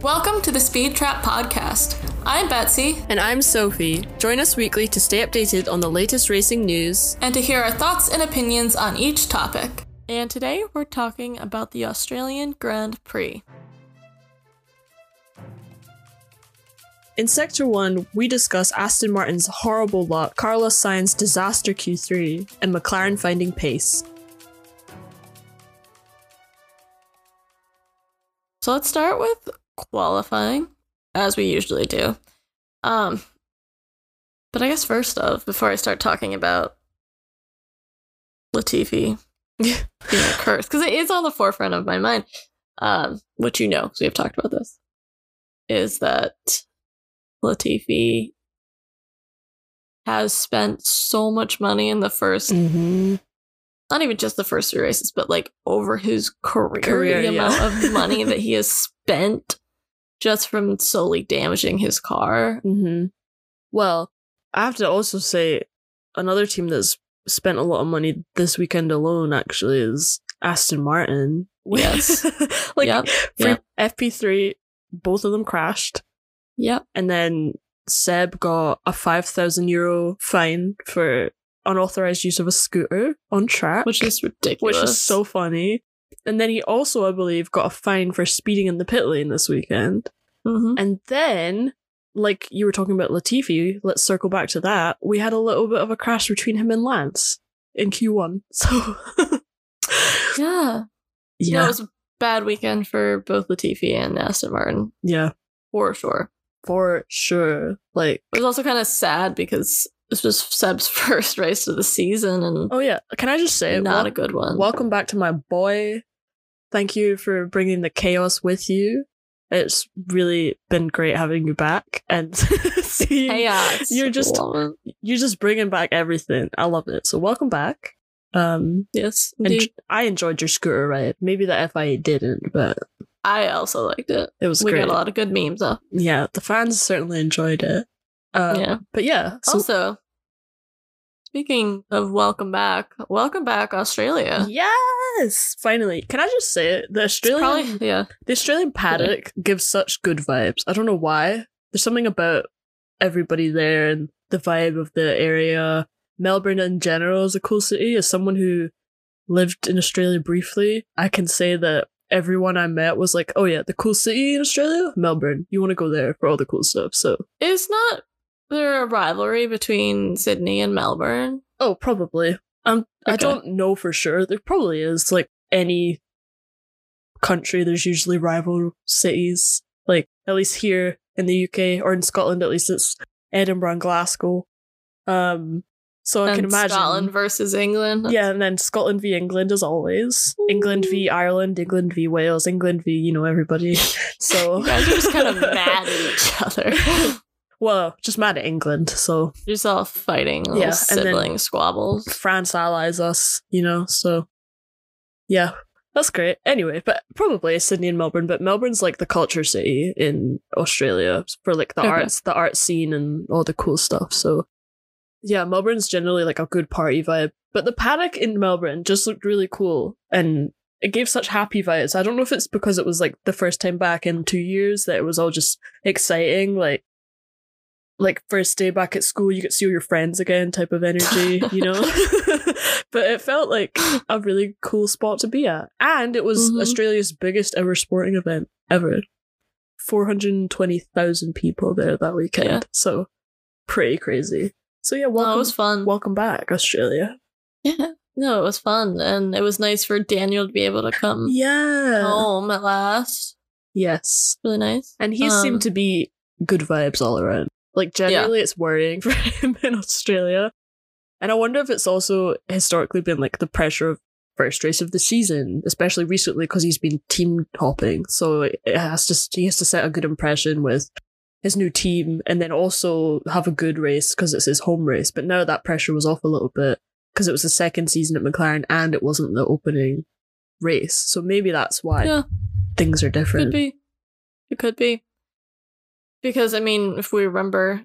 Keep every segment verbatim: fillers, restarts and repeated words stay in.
Welcome to the Speed Trap Podcast. I'm Betsy. And I'm Sophie. Join us weekly to stay updated on the latest racing news and to hear our thoughts and opinions on each topic. And today we're talking about the Australian Grand Prix. In Sector one, we discuss Aston Martin's horrible luck, Carlos Sainz's disaster Q three, and McLaren finding pace. So let's start with qualifying, as we usually do. Um, but I guess first off, before I start talking about Latifi being a curse, because it is on the forefront of my mind, um, which you know, because we have talked about this, is that Latifi has spent so much money in the first, mm-hmm. not even just the first three races, but like over his career, career the yeah. amount of money that he has spent just from solely damaging his car. Mm-hmm. Well, I have to also say another team that's spent a lot of money this weekend alone actually is Aston Martin. Yes. like yep. for yep. F P three, both of them crashed. Yep. And then Seb got a five thousand euro fine for unauthorized use of a scooter on track. Which is ridiculous. Which is so funny. And then he also, I believe, got a fine for speeding in the pit lane this weekend. Mm-hmm. And then, like you were talking about Latifi, let's circle back to that. We had a little bit of a crash between him and Lance in Q one. So, yeah. Yeah. No, it was a bad weekend for both Latifi and Aston Martin. Yeah. For sure. For sure. Like, it was also kind of sad because this was Seb's first race of the season, and oh yeah, can I just say, not wel- a good one. Welcome back to my boy. Thank you for bringing the chaos with you. It's really been great having you back, and seeing chaos. You're just you're just bringing back everything. I love it. So welcome back. Um, yes, and I enjoyed your scooter ride. Maybe the F I A didn't, but I also liked it. It was we great. got a lot of good memes up. Yeah, the fans certainly enjoyed it. Um, yeah, but yeah. So- also, speaking of welcome back, welcome back, Australia. Yes, finally. Can I just say it? The Australian, probably, yeah, the Australian paddock yeah. gives such good vibes. I don't know why. There's something about everybody there and the vibe of the area. Melbourne in general is a cool city. As someone who lived in Australia briefly, I can say that everyone I met was like, "Oh yeah, the cool city in Australia, Melbourne. You want to go there for all the cool stuff." So it's not. There a rivalry between Sydney and Melbourne? Oh, probably. Um, okay. I don't know for sure. There probably is. Like any country, there's usually rival cities. Like at least here in the U K or in Scotland, at least it's Edinburgh and Glasgow. Um, so I and can imagine Scotland versus England. Yeah, and then Scotland v England as always. Ooh. England v Ireland, England v Wales, England v you know everybody. So you guys are just kind of mad at each other. Well, just mad at England, so... You're just all fighting, little yeah, sibling squabbles. France allies us, you know, so... Yeah, that's great. Anyway, but probably Sydney and Melbourne, but Melbourne's like the culture city in Australia for like the okay. arts, the art scene and all the cool stuff, so... Yeah, Melbourne's generally like a good party vibe, but the paddock in Melbourne just looked really cool, and it gave such happy vibes. I don't know if it's because it was like the first time back in two years that it was all just exciting, like... like first day back at school, you get to see all your friends again type of energy, you know? But it felt like a really cool spot to be at. And it was mm-hmm. Australia's biggest ever sporting event ever. four hundred twenty thousand people there that weekend. Yeah. So pretty crazy. So yeah, welcome, no, it was fun. Welcome back, Australia. Yeah. No, it was fun. And it was nice for Daniel to be able to come yeah. home at last. Yes. Really nice. And he um, seemed to be good vibes all around. Like, generally, yeah. it's worrying for him in Australia. And I wonder if it's also historically been, like, the pressure of first race of the season, especially recently because he's been team hopping. So it has to, he has to set a good impression with his new team and then also have a good race because it's his home race. But now that pressure was off a little bit because it was the second season at McLaren and it wasn't the opening race. So maybe that's why yeah. things are different. Could be. It could be. Because, I mean, if we remember,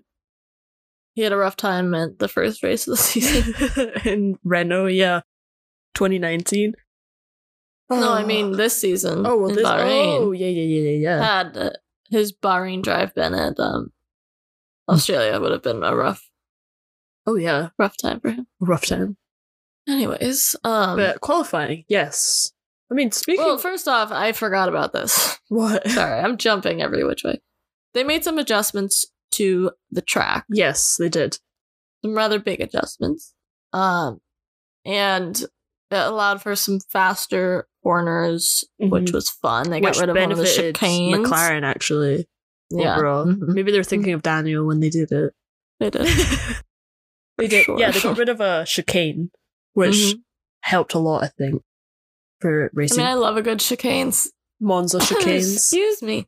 he had a rough time at the first race of the season. In Renault, yeah. twenty nineteen. No, I mean this season. Oh, well, in this. Bahrain Oh, yeah, yeah, yeah, yeah. Had uh, his Bahrain drive been at um, Australia would have been a rough, Oh yeah, rough time for him. rough time. Anyways, um, But qualifying, yes. I mean, speaking. well, first off, I forgot about this. what? Sorry, I'm jumping every which way. They made some adjustments to the track, Yes, they did. some rather big adjustments, um, and it allowed for some faster corners, which Mhm. was fun. They got Which rid of one of the benefited chicanes. McLaren actually. Yeah, Overall, mhm. maybe they're thinking of Daniel when they did it. They did. They did. Sure. Yeah, they got rid of a chicane, which Mhm. helped a lot, I think, for I racing. mean, I love a good chicanes. Monza chicanes. Excuse me.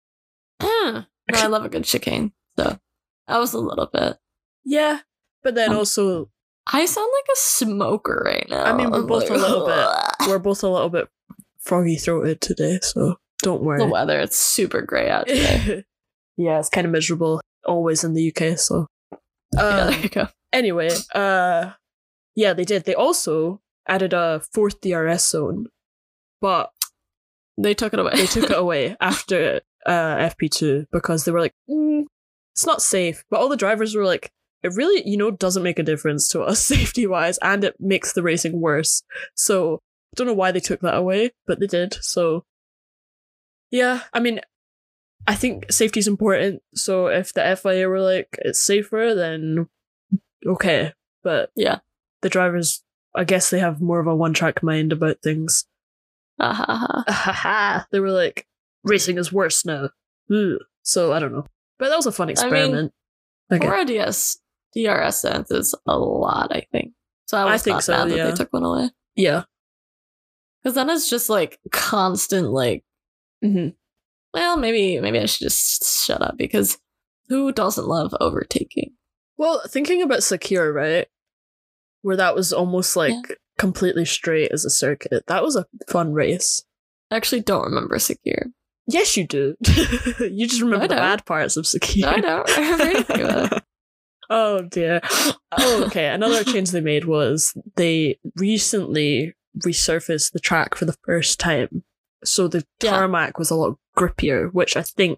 no, I love a good chicane. So that was a little bit. Yeah, but then Um, also I sound like a smoker right now. I mean, we're I'm both like, a little bit- we're both a little bit froggy throated today, so don't The worry. weather, it's super grey out today. Yeah, it's kind of miserable always in the U K. So, yeah, um, there you go. anyway, uh, yeah, they did. They also added a fourth D R S zone, but They took it away. they took it away after uh, F P two because they were like, mm, it's not safe. But all the drivers were like, it really, you know, doesn't make a difference to us safety wise, and it makes the racing worse. So I don't know why they took that away, but they did. So yeah, I mean, I think safety is important. So if the F I A were like, it's safer, then okay. But Yeah. the drivers, I guess they have more of a one track mind about things. Ha ha ha. They were like, racing is worse now. Ugh. So I don't know. But that was a fun experiment. Okay. Four D S D R S cents is a lot, I think. So I was I think not so, mad that yeah. they took one away. Yeah. Because then it's just like constant, like, hmm well, maybe maybe I should just shut up because who doesn't love overtaking? Well, thinking about Sakura, right? Where that was almost like Yeah. completely straight as a circuit. That was a fun race. I actually don't remember Sakir. Yes, you do. You just remember I the don't. bad parts of Sakura. No, I don't remember anything about it. Oh dear. Oh, okay. Another change they made was they recently resurfaced the track for the first time. So the Yeah. tarmac was a lot grippier, which I think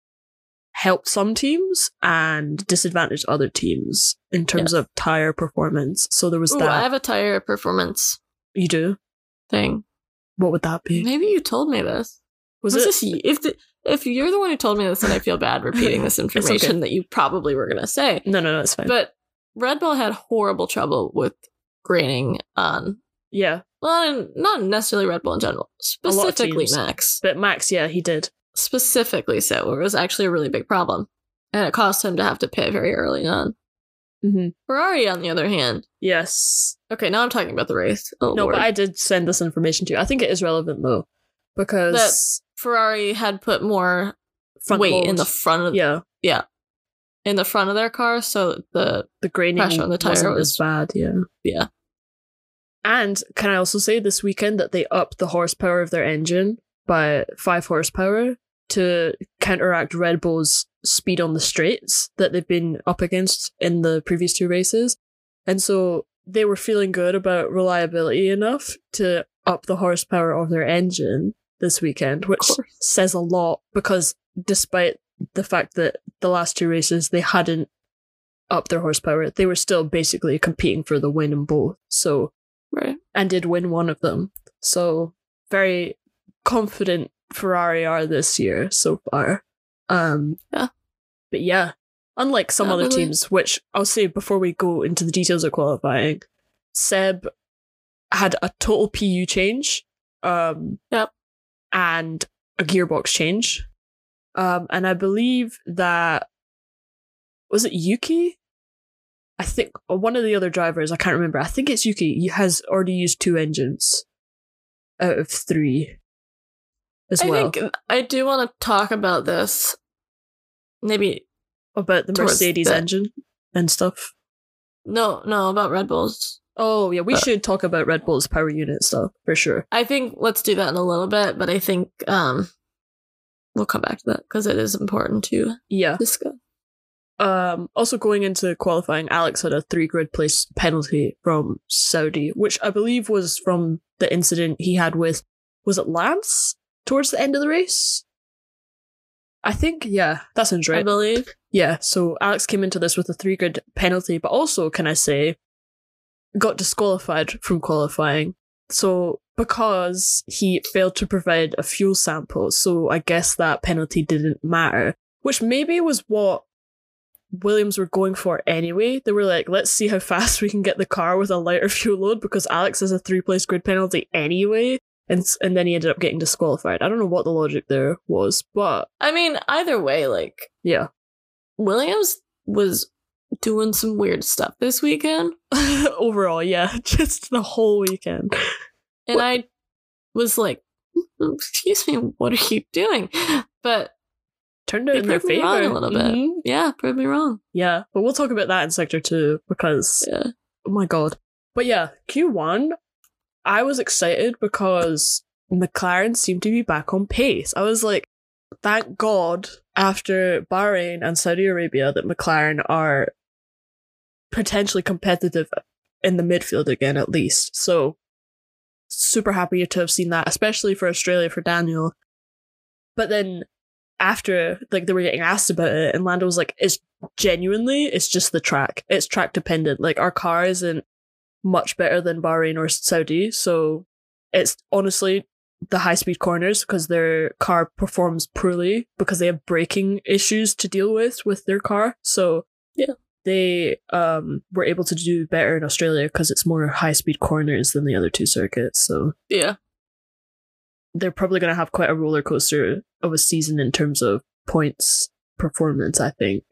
helped some teams and disadvantaged other teams in terms Yes. of tire performance. So there was Ooh, that. I have a tire performance You do? thing. What would that be? Maybe you told me this. Was, Was it? this you? If the, if you're the one who told me this, then I feel bad repeating this It's information okay. that you probably were gonna say. No, no, no, it's fine. But Red Bull had horrible trouble with graining on, yeah. well, not necessarily Red Bull in general, A lot of specifically teams. Max. But Max, yeah, he did. Specifically so, where it was actually a really big problem. And it caused him to have to pit very early on. Mm-hmm. Ferrari, on the other hand, Yes. okay, now I'm talking about the race. Oh, No, Lord. but I did send this information to you. I think it is relevant though. Because Ferrari had put more front weight load, in the front of yeah, in the front of their car, so the the graining pressure on the tire wasn't was- as bad, yeah. yeah. And can I also say this weekend that they upped the horsepower of their engine by five horsepower to counteract Red Bull's speed on the straights that they've been up against in the previous two races. And so they were feeling good about reliability enough to up the horsepower of their engine this weekend, which course. says a lot because despite the fact that the last two races they hadn't upped their horsepower, they were still basically competing for the win in both. So Right. and did win one of them. So very confident Ferrari are this year so far. Um, Yeah. But yeah, unlike some Yeah, other really. teams, which I'll say before we go into the details of qualifying, Seb had a total P U change. Um, Yep. And a gearbox change. Um, and I believe that was it Yuki? I think or one of the other drivers, I can't remember. I think it's Yuki. He has already used two engines out of three as I well. think I do want to talk about this. Maybe About the towards Mercedes the- engine and stuff. no, no about Red Bulls. Oh yeah, we Uh, should talk about Red Bull's power unit stuff for sure. I think let's do that in a little bit, but I think um we'll come back to that because it is important to Yeah. discuss. Um, also going into qualifying, Alex had a three grid place penalty from Saudi, which I believe was from the incident he had with, was it Lance towards the end of the race? I think, yeah, that sounds right. I believe. Yeah, so Alex came into this with a three grid penalty, but also, can I say, got disqualified from qualifying. So, because he failed to provide a fuel sample, so I guess that penalty didn't matter, which maybe was what Williams were going for anyway. They were like, let's see how fast we can get the car with a lighter fuel load, because Alex has a three-place grid penalty anyway, and and then he ended up getting disqualified. I don't know what the logic there was, but... I mean, either way, like... Yeah. Williams was doing some weird stuff this weekend. Overall, yeah. Just the whole weekend. And what? I was like, excuse me, what are you doing? But turned out in their favor a little bit. Mm-hmm. Yeah, proved me wrong. Yeah, but we'll talk about that in Sector two because, yeah. Oh my god. But yeah, Q one, I was excited because McLaren seemed to be back on pace. I was like, thank God, after Bahrain and Saudi Arabia, that McLaren are potentially competitive in the midfield again, at least. So, super happy to have seen that, especially for Australia, for Daniel. But then, after, like, they were getting asked about it, and Lando was like, it's genuinely, it's just the track. It's track dependent. Like, our car isn't much better than Bahrain or Saudi, so it's honestly the high-speed corners, because their car performs poorly because they have braking issues to deal with with their car. So yeah, they um were able to do better in Australia because it's more high-speed corners than the other two circuits. So yeah, they're probably going to have quite a roller coaster of a season in terms of points performance, I think.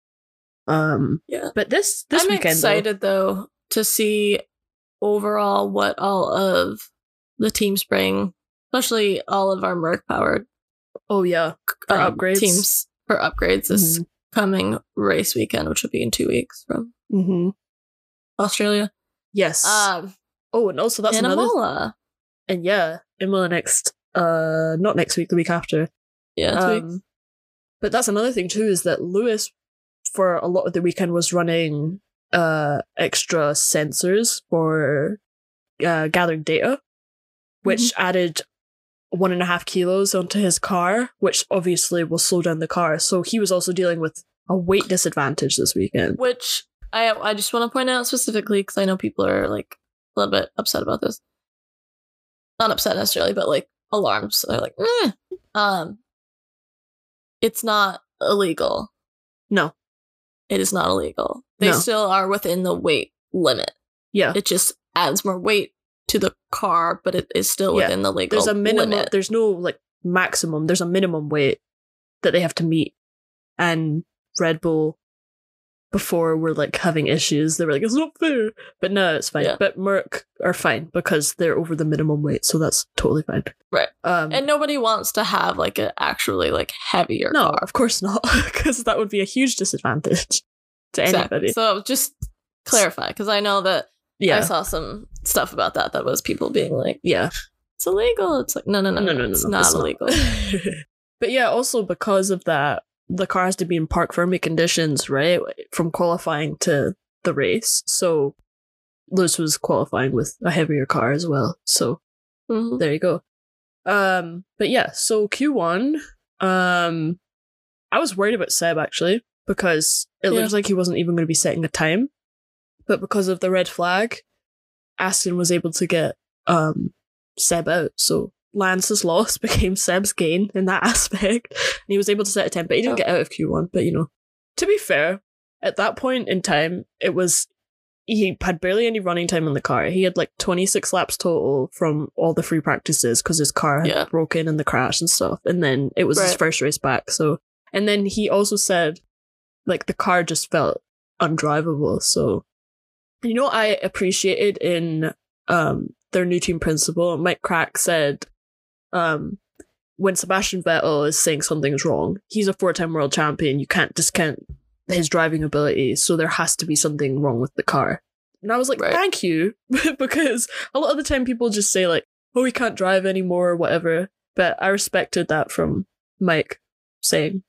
Um, yeah, but this this I'm weekend, excited though, though to see overall what all of the teams bring. Especially all of our Merc powered. Oh yeah, our um, upgrades teams for upgrades this mm-hmm. coming race weekend, which will be in two weeks from mm-hmm. Australia. Yes. Um. Oh, and also that's and another. Imola. And yeah, Imola next. Uh, not next week, the week after. Yeah, two um, weeks. But that's another thing too, is that Lewis, for a lot of the weekend, was running uh extra sensors for uh, gathering data, which mm-hmm. added one and a half kilos onto his car, which obviously will slow down the car. So he was also dealing with a weight disadvantage this weekend. Which I I just want to point out specifically, because I know people are like a little bit upset about this. Not upset necessarily, but like alarmed. So they're like, eh. um, it's not illegal. No, it is not illegal. They no. still are within the weight limit. Yeah, it just adds more weight to the car, but it is still yeah. within the legal There's a minimum. limit. There's no like maximum. There's a minimum weight that they have to meet. And Red Bull, before were like having issues. They were like, it's not fair. But no, it's fine. Yeah. But Merc are fine because they're over the minimum weight, so that's totally fine. Right. Um, and nobody wants to have like an actually like heavier no, car. of course not, because that would be a huge disadvantage to exactly. anybody. So just clarify, because I know that yeah. I saw some stuff about that that was people being like, yeah, it's illegal. It's like, no, no, no, no, no, no it's no, not it's illegal. Not. But yeah, also because of that, the car has to be in park friendly conditions, right? From qualifying to the race. So Lewis was qualifying with a heavier car as well. So mm-hmm. there you go. Um, but yeah, so Q one, um, I was worried about Seb actually, because it yeah. looks like he wasn't even going to be setting a time. But because of the red flag, Aston was able to get um, Seb out. So Lance's loss became Seb's gain in that aspect. And he was able to set a time, but he didn't oh. get out of Q one. But, you know, to be fair, at that point in time, it was, he had barely any running time in the car. He had like twenty-six laps total from all the free practices because his car had yeah. broken in the crash and stuff. And then it was right. his first race back. So, and then he also said, like, the car just felt undrivable. So, you know, I appreciated in um, their new team principal, Mike Crack said, um, when Sebastian Vettel is saying something's wrong, he's a four-time world champion. You can't discount his driving ability, so there has to be something wrong with the car. And I was like, right. thank you, because a lot of the time people just say like, oh, he can't drive anymore or whatever. But I respected that from Mike saying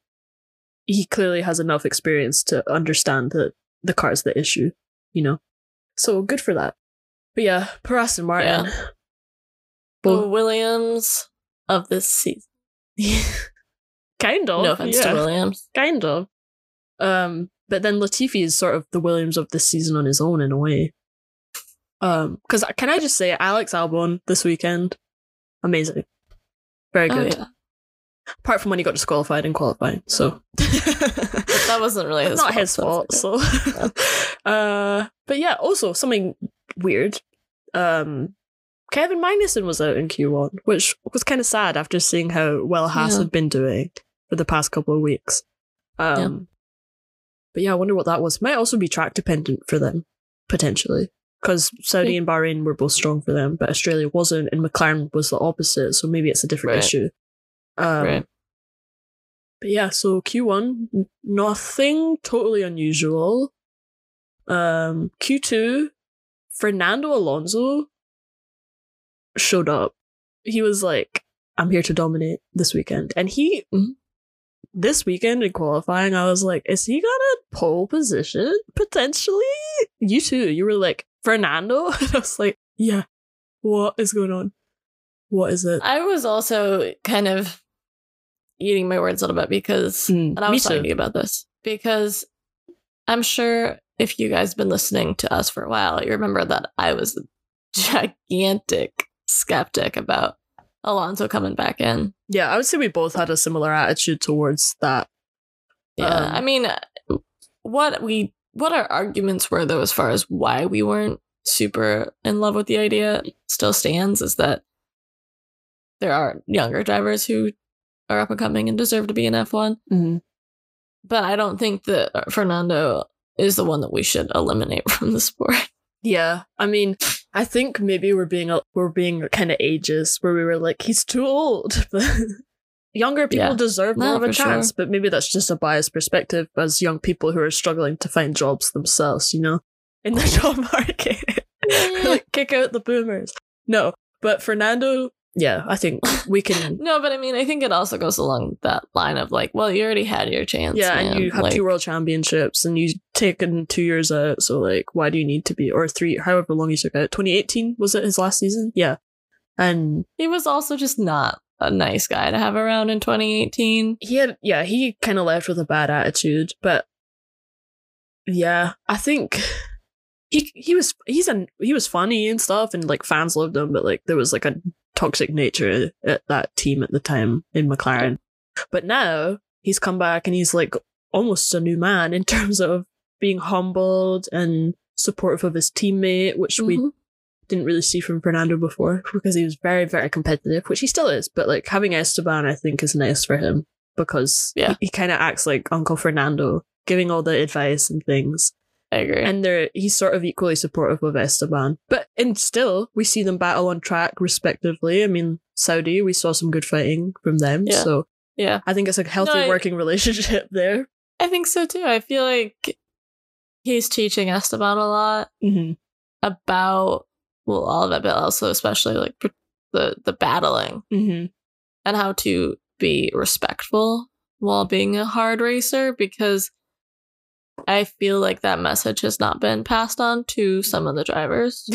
he clearly has enough experience to understand that the car's the issue, you know? So good for that. But yeah, per Aston Martin. Yeah. The Williams of this season. Kind of. No offense yeah. to Williams. Kind of. Um, but then Latifi is sort of the Williams of this season on his own in a way. Um, because can I just say, Alex Albon this weekend, amazing, very good. Oh, yeah. Apart from when he got disqualified in qualifying, so that wasn't really his not fault, his fault. So, yeah. uh, but yeah, also something weird. Um, Kevin Magnussen was out in Q one, which was kind of sad after seeing how well Haas Yeah. had been doing for the past couple of weeks. Um, Yeah. but yeah, I wonder what that was. Might also be track dependent for them potentially. Because Saudi Yeah. and Bahrain were both strong for them, but Australia wasn't, and McLaren was the opposite, so maybe it's a different Right. issue. Um, Right. But yeah, so Q one, n- nothing totally unusual. Um, Q two, Fernando Alonso showed up. He was like, I'm here to dominate this weekend. And he, Mhm. this weekend in qualifying, I was like, is he gonna pole position potentially? You too. You were like, Fernando? And I was like, yeah, what is going on? What is it? I was also kind of eating my words a little bit because, Mm, and I me was talking too. to you about this, because I'm sure if you guys have been listening to us for a while, you remember that I was a gigantic skeptic about Alonso coming back in. Yeah, I would say we both had a similar attitude towards that. Yeah, Um, I mean, what we what our arguments were though, as far as why we weren't super in love with the idea, still stands. Is that there are younger drivers who are up and coming and deserve to be in F one, Mhm. but I don't think that Fernando is the one that we should eliminate from the sport. Yeah, I mean, I think maybe we're being a- we're being kind of ageist, where we were like, he's too old. Younger people Yeah. deserve more No, of a for chance, sure. but maybe that's just a biased perspective as young people who are struggling to find jobs themselves, you know, in the job market. Yeah. Like, kick out the boomers. No, but Fernando, yeah, I think we can. No, but I mean, I think it also goes along that line of like, well, you already had your chance. Yeah, man. and you have like, two world championships, and you've taken two years out. So, like, why do you need to be, or three, however long you took out? twenty eighteen was it his last season? Yeah, and He was also just not a nice guy to have around in twenty eighteen. he had, yeah, he kind of left with a bad attitude. But yeah, I think he he was he's a he was funny and stuff, and like fans loved him. But like there was like a toxic nature at that team at the time in McLaren. But now he's come back and he's like almost a new man in terms of being humbled and supportive of his teammate, which we Mhm. didn't really see from Fernando before because he was very, very competitive, which he still is. But like having Esteban, I think, is nice for him because Yeah. he, he kind of acts like Uncle Fernando, giving all the advice and things. I agree. And they're he's sort of equally supportive of Esteban. But and still, we see them battle on track respectively. I mean, Saudi, we saw some good fighting from them. Yeah. So yeah, I think it's a healthy No, I- working relationship there. I think so too. I feel like he's teaching Esteban a lot Mm-hmm. about, well, all of it, but also especially like the the battling Mm-hmm. and how to be respectful while being a hard racer, because I feel like that message has not been passed on to some of the drivers.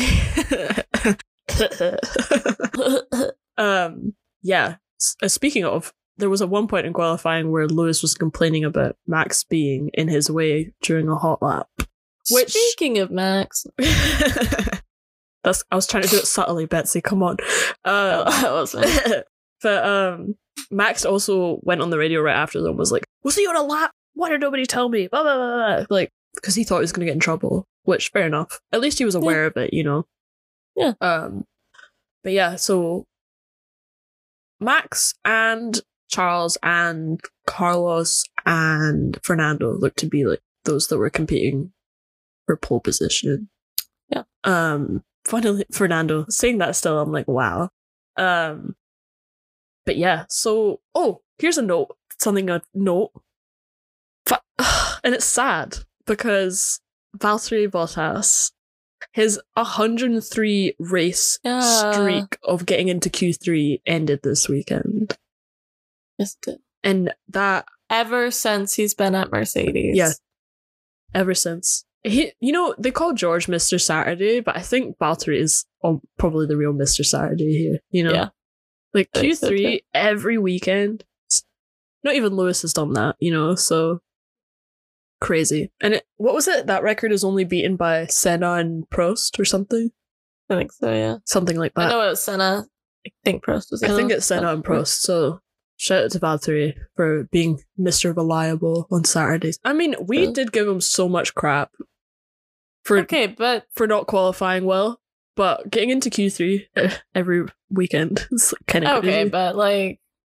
um, yeah. S- uh, Speaking of, there was a one point in qualifying where Lewis was complaining about Max being in his way during a hot lap. Which- Speaking of Max, That's I was trying to do it subtly, Betsy. Come on. Uh, that was me. but um, Max also went on the radio right after them. Was like, "Was he on a lap? Why did nobody tell me?" Blah blah blah. blah. Like, because he thought he was going to get in trouble. Which, fair enough. At least he was aware of it, you know. Yeah. Um. But yeah, so Max and Charles and Carlos and Fernando looked to be like those that were competing for pole position. Yeah. Um. Finally, Fernando saying that still, I'm like, wow. Um. But yeah, so oh, here's a note. Something a note. Fa- And it's sad because Valtteri Bottas, his one hundred three race Yeah. streak of getting into Q three ended this weekend. Yes, it did. And that, Ever since he's been at Mercedes. yeah, ever since. He, you know, they call George Mister Saturday, but I think Valtteri is um, probably the real Mister Saturday here, you know? Yeah. Like I think so, Q three too. every weekend. not even Lewis has done that, you know, so crazy. And it, what was it? That record is only beaten by Senna and Prost or something? I think so, yeah. Something like that. I know it was Senna. I think Prost was I think the- it's Senna and Prost, so shout out to Valtteri for being Mister Reliable on Saturdays. I mean, we Yeah. did give him so much crap for Okay, but for not qualifying well, but getting into Q three every weekend is kind of okay, but like,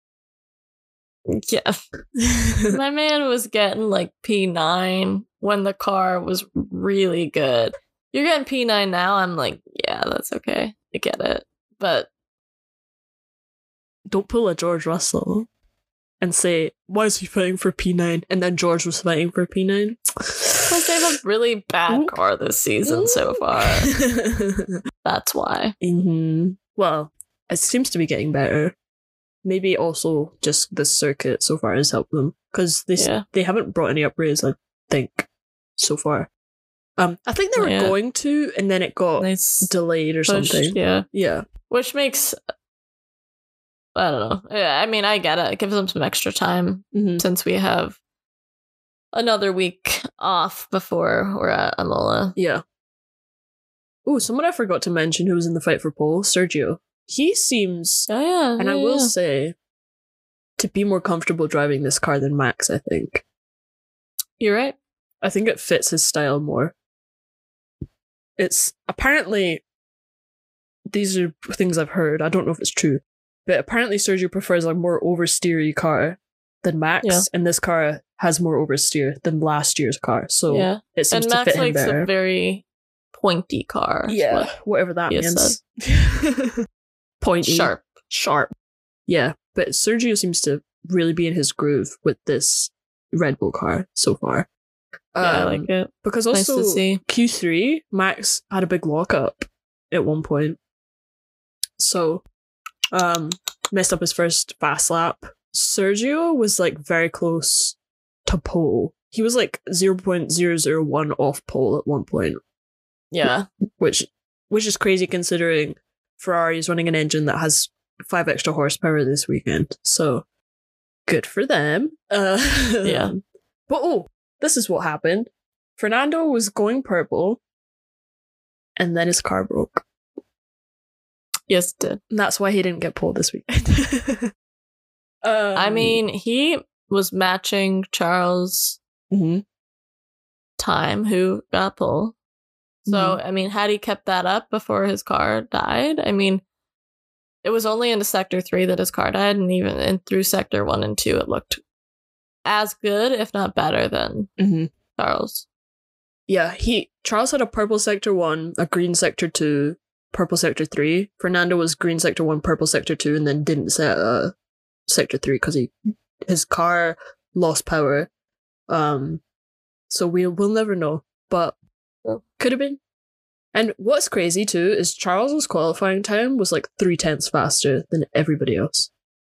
yeah, my man was getting like P nine when the car was really good. You're getting P nine now. I'm like, yeah, that's okay. I get it, but Don't pull a George Russell and say, why is he fighting for P nine? And then George was fighting for P nine. because they have a really bad Oop. car this season so far. That's why. hmm Well, it seems to be getting better. Maybe also just the circuit so far has helped them because they s Yeah. they haven't brought any upgrades, I think, so far. Um, I think they were Yeah. going to, and then it got Nice delayed or push, something. yeah. Yeah, Which makes, I don't know. Yeah, I mean, I get it. It gives them some extra time hmm since we have another week off before we're at Imola. yeah. Oh, someone I forgot to mention who was in the fight for pole, Sergio. He seems, Oh yeah, and I yeah, will yeah. say, to be more comfortable driving this car than Max. I think. You're right. I think it fits his style more. It's apparently, these are things I've heard. I don't know if it's true, but apparently Sergio prefers a more oversteery car than Max, Yeah. and this car has more oversteer than last year's car. So Yeah, it seems and to Max fit him likes better. a very pointy car. is yeah, what- whatever that he means. Pointy, sharp. sharp. Yeah, but Sergio seems to really be in his groove with this Red Bull car so far. Yeah, I Um, like it. Because Nice also to see. Q three, Max had a big lockup at one point. So, um, messed up his first fast lap. Sergio was like very close to pole. He was like zero point zero zero one off pole at one point, Yeah, which which is crazy considering Ferrari is running an engine that has five extra horsepower this weekend. So, good for them. Uh, Yeah. But oh, this is what happened. Fernando was going purple, and then his car broke. yes, it did. And that's why he didn't get pulled this weekend. um, I mean, he was matching Charles' mhm. time, who got pole. So, Mhm. I mean, had he kept that up before his car died, I mean, it was only into sector three that his car died, and even in through sector one and two, it looked as good, if not better, than Mhm. Charles. Yeah, he Charles had a purple sector one, a green sector two, purple sector three. Fernando was green sector one, purple sector two, and then didn't set uh, sector three because he his car lost power. Um, so we will never know, but Yeah. could have been. And what's crazy too is Charles's qualifying time was like three tenths faster than everybody else.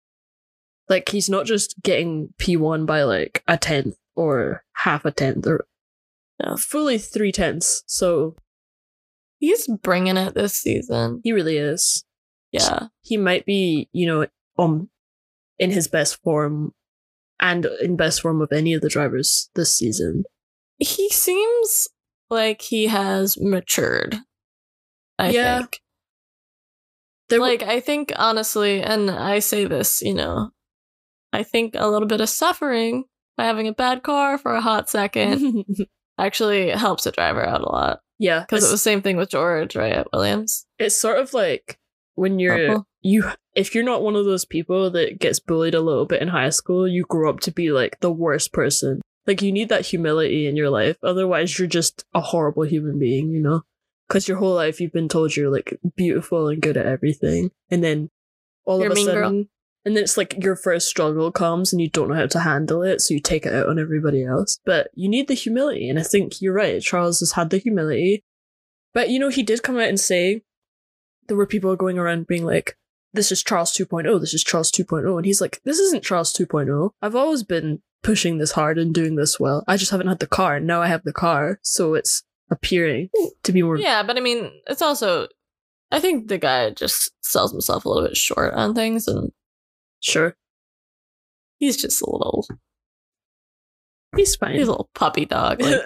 Like he's not just getting P one by like a tenth or half a tenth or Yeah. fully three tenths. So He's bringing it this season. he really is. Yeah. He might be, you know, um, in his best form and in best form of any of the drivers this season. He seems like he has matured. I Yeah. think. There w- Like, I think, honestly, and I say this, you know, I think a little bit of suffering by having a bad car for a hot second actually helps a driver out a lot. yeah, Because it's, it was the same thing with George, right, at Williams. it's sort of like when you're Purple. you if you're not one of those people that gets bullied a little bit in high school, you grow up to be like the worst person. Like you need that humility in your life, otherwise you're just a horrible human being, you know? Because your whole life you've been told you're like beautiful and good at everything, and then all You're of a a mean girl. sudden, and then it's like your first struggle comes and you don't know how to handle it, so you take it out on everybody else. But you need the humility, and I think you're right. Charles has had the humility, but you know he did come out and say there were people going around being like, "This is Charles two point oh. This is Charles two point oh," and he's like, "This isn't Charles two point oh. I've always been pushing this hard and doing this well. I just haven't had the car. Now I have the car, so it's appearing to be more." Yeah, but I mean, it's also, I think the guy just sells himself a little bit short on things, and Sure. he's just a little. He's fine. He's a little puppy dog. Like,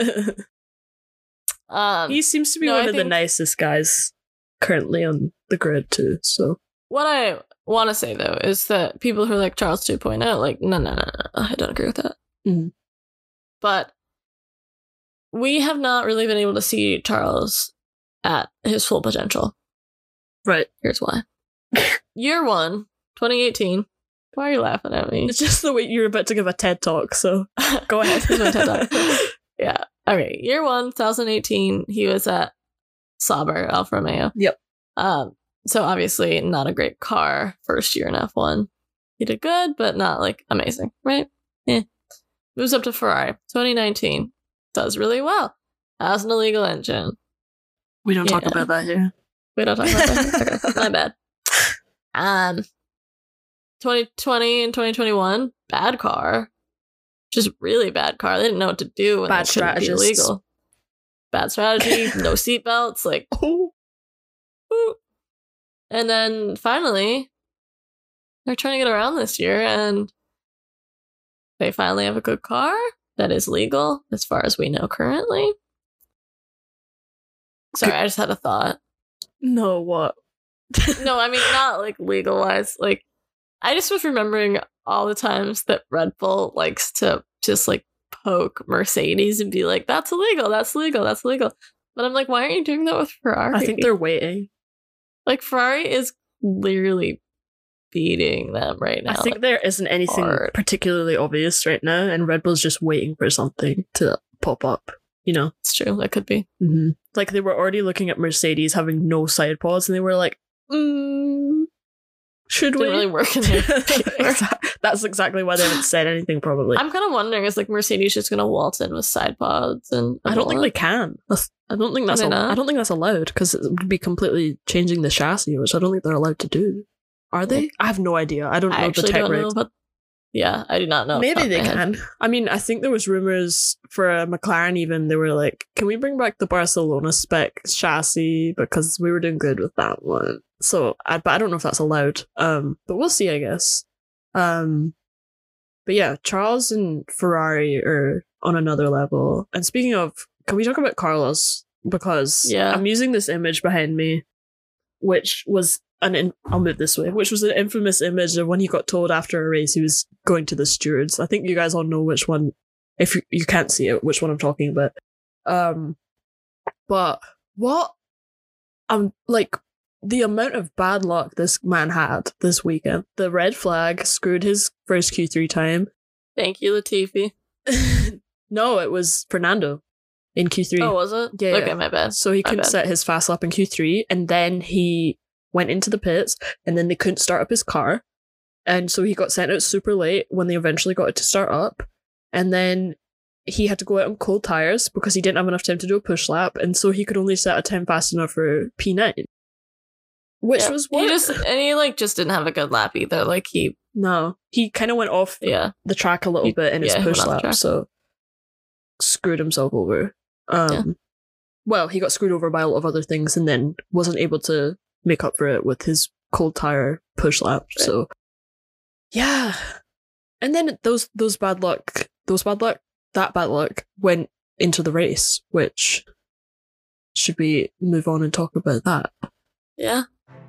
um, he seems to be no, one I of the think- nicest guys currently on the grid too. So what I want to say though is that people who are like Charles two point oh, like, no, no, no, no, I don't agree with that. Mhm. But we have not really been able to see Charles at his full potential. right, Here's why. Year one, twenty eighteen. Why are you laughing at me? it's just the way you're about to give a TED talk. So go ahead. This is my TED Talk. Yeah. Okay. Year one, twenty eighteen, he was at Sauber, Alfa Romeo. Yep. Um, so obviously not a great car first year in F one. He did good, but not like amazing, right? Eh. Moves up to Ferrari. twenty nineteen. Does really well. Has an illegal engine. We don't talk Yeah. about that here. We don't talk about that. Okay, my bad. Um, twenty twenty and twenty twenty-one, bad car. Just really bad car. They didn't know what to do when Bad they couldn't be strategists. illegal. Bad strategy, no seatbelts, like, Oh, woo. And then finally, they're trying to get around this year, and they finally have a good car that is legal, as far as we know currently. Sorry, I just had a thought. no, what? No, I mean, not like legal wise. Like, I just was remembering all the times that Red Bull likes to just like poke Mercedes and be like, that's illegal, that's illegal, that's illegal. But I'm like, why aren't you doing that with Ferrari? I think they're waiting. like, Ferrari is clearly beating them right now. I think there isn't anything hard. particularly obvious right now, and Red Bull's just waiting for something to pop up. You know, It's true, that could be. mm-hmm. Like they were already looking at Mercedes having no side pods, and they were like, mm, "Should Didn't we?" really work in their favor. Exact- That's exactly why they haven't said anything. Probably. I'm kind of wondering, is like Mercedes just going to waltz in with side pods? And I don't think they they. can. That's- I don't think that's. they al- not? I don't think that's allowed because it would be completely changing the chassis, which I don't think they're allowed to do. Are they? I have no idea. I don't I know the actually tech don't know regs. about. Yeah, I do not know. Maybe off they my head. can. I mean, I think there was rumors for a McLaren even. They were like, can we bring back the Barcelona spec chassis because we were doing good with that one. So, I, but I don't know if that's allowed. Um, but we'll see, I guess. Um, but yeah, Charles and Ferrari are on another level. And speaking of, can we talk about Carlos? Because Yeah. I'm using this image behind me, which was an in- I'll move this way, which was an infamous image of when he got told after a race he was going to the stewards. I think you guys all know which one. If you, you can't see it, which one I'm talking about. Um, but what? Um, like the amount of bad luck this man had this weekend. The red flag screwed his first Q three time. Thank you, Latifi. No, it was Fernando in Q three. Oh, was it? Yeah, Okay, yeah. my bad. So he My couldn't bad. set his fast lap in Q three, and then he went into the pits, and then they couldn't start up his car, and so he got sent out super late when they eventually got it to start up, and then he had to go out on cold tires because he didn't have enough time to do a push lap, and so he could only set a time fast enough for P nine, which Yeah. was what? He just and he like just didn't have a good lap either. Like he, no, he kind of went off yeah, the track a little He- bit in his yeah, he went push off the lap, track. so screwed himself over. Um, Yeah. Well, he got screwed over by a lot of other things, and then wasn't able to make up for it with his cold tire push lap. Right. So, yeah, and then those those bad luck, those bad luck, that bad luck went into the race. Which should we move on and talk about that? yeah.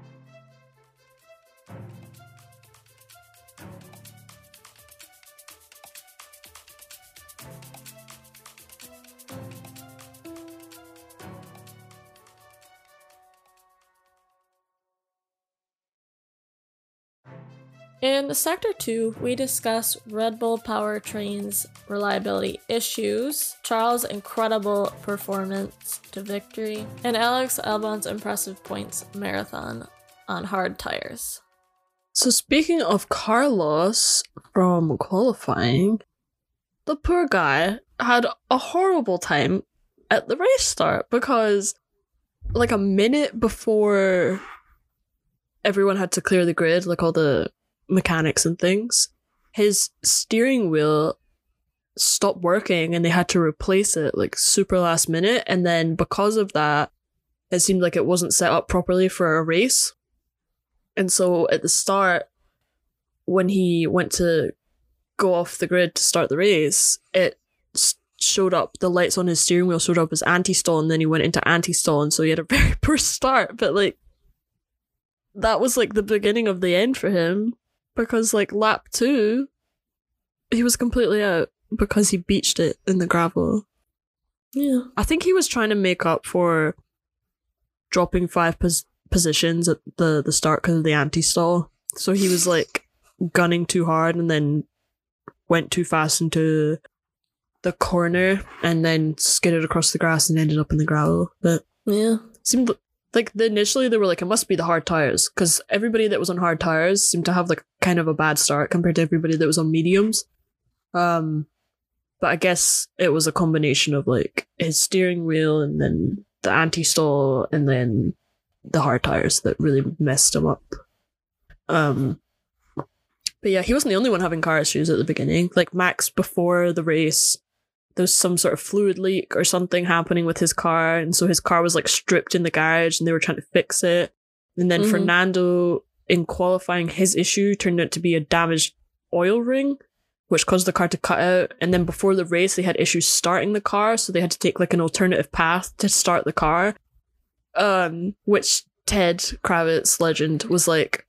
In Sector two, we discuss Red Bull powertrain's reliability issues, Charles' incredible performance to victory, and Alex Albon's impressive points marathon on hard tires. So speaking of Carlos from qualifying, the poor guy had a horrible time at the race start because like a minute before everyone had to clear the grid, like all the mechanics and things, his steering wheel stopped working and they had to replace it like super last minute, and then because of that it seemed like it wasn't set up properly for a race. And so at the start, when he went to go off the grid to start the race, it s- showed up, the lights on his steering wheel showed up as anti-stall, and then he went into anti-stall, and so he had a very poor start. But like, that was like the beginning of the end for him, because like lap two, he was completely out because he beached it in the gravel. Yeah. I think he was trying to make up for dropping five pos- positions at the, the start because of the anti-stall. So he was like gunning too hard and then went too fast into the corner and then skidded across the grass and ended up in the gravel. But Yeah. seemed like the, initially they were like, it must be the hard tires, because everybody that was on hard tires seemed to have like kind of a bad start compared to everybody that was on mediums. Um, but I guess it was a combination of like his steering wheel and then the anti-stall and then the hard tires that really messed him up. Um, but yeah, he wasn't the only one having car issues at the beginning. Like Max, before the race, there was some sort of fluid leak or something happening with his car, and so his car was like stripped in the garage and they were trying to fix it. And then Mhm. Fernando, in qualifying, his issue turned out to be a damaged oil ring, which caused the car to cut out. And then before the race, they had issues starting the car, so they had to take like an alternative path to start the car. Um, which Ted Kravitz, legend, was like,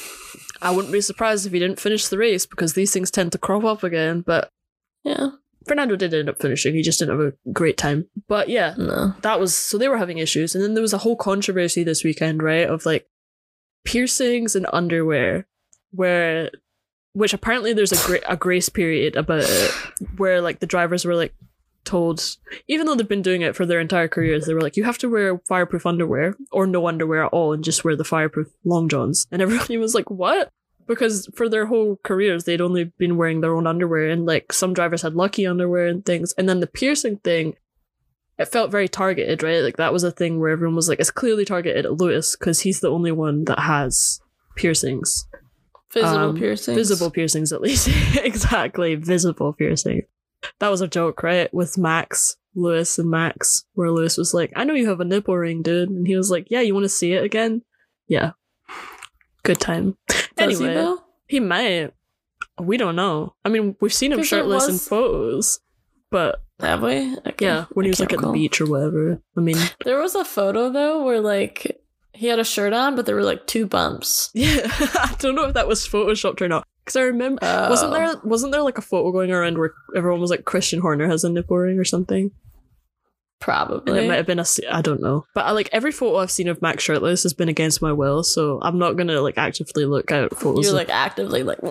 I wouldn't be surprised if he didn't finish the race because these things tend to crop up again. But Yeah. Fernando did end up finishing. He just didn't have a great time. But yeah, No. that was, so they were having issues. And then there was a whole controversy this weekend, right, of like piercings and underwear, where, which apparently there's a, gra- a grace period about it, where like the drivers were like told, even though they've been doing it for their entire careers, they were like, you have to wear fireproof underwear or no underwear at all and just wear the fireproof long johns. And everybody was like, what? Because for their whole careers, they'd only been wearing their own underwear, and like some drivers had lucky underwear and things. And then the piercing thing, it felt very targeted, right? Like that was a thing where everyone was like, it's clearly targeted at Lewis because he's the only one that has piercings. Visible Um, piercings. Visible piercings, at least. Exactly, visible piercing. That was a joke, right? With Max, Lewis and Max, where Lewis was like, I know you have a nipple ring, dude. And he was like, yeah, you want to see it again? Yeah. Good time. Does he, Anyway, though? he might. We don't know. I mean, we've seen him 'Cause there shirtless in was- photos, but Have we? Okay. yeah, when he I was like can't at the recall. beach or whatever. I mean, There was a photo though where like he had a shirt on, but there were like two bumps. yeah, I don't know if that was photoshopped or not. Because I remember, wasn't Oh. there wasn't there like a photo going around where everyone was like, Christian Horner has a nipple ring or something? And Probably. it might have been a, se- I don't know. But I, like every photo I've seen of Max shirtless has been against my will, so I'm not gonna like actively look out photos. You're of- like actively like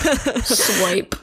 swipe.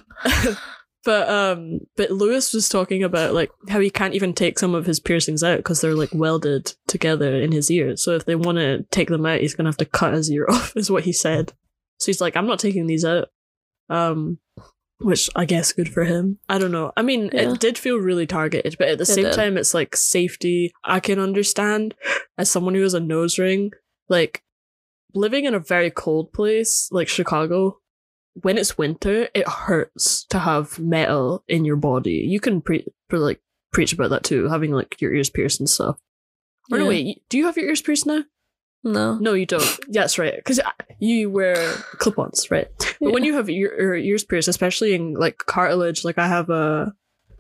But um, but Lewis was talking about like how he can't even take some of his piercings out because they're like welded together in his ears. So if they want to take them out, he's gonna have to cut his ear off, is what he said. So he's like, I'm not taking these out. Um, which I guess good for him. I don't know. I mean, Yeah. it did feel really targeted, but at the It same did. time, it's like safety. I can understand as someone who has a nose ring, like living in a very cold place like Chicago. When it's winter, it hurts to have metal in your body. You can pre- pre- like preach about that too, having like your ears pierced and stuff. Or no, Yeah. wait, y- do you have your ears pierced now? No. No, you don't. That's right, because you wear clip-ons, right? But when Yeah. you have your, your ears pierced, especially in like cartilage, like I have a,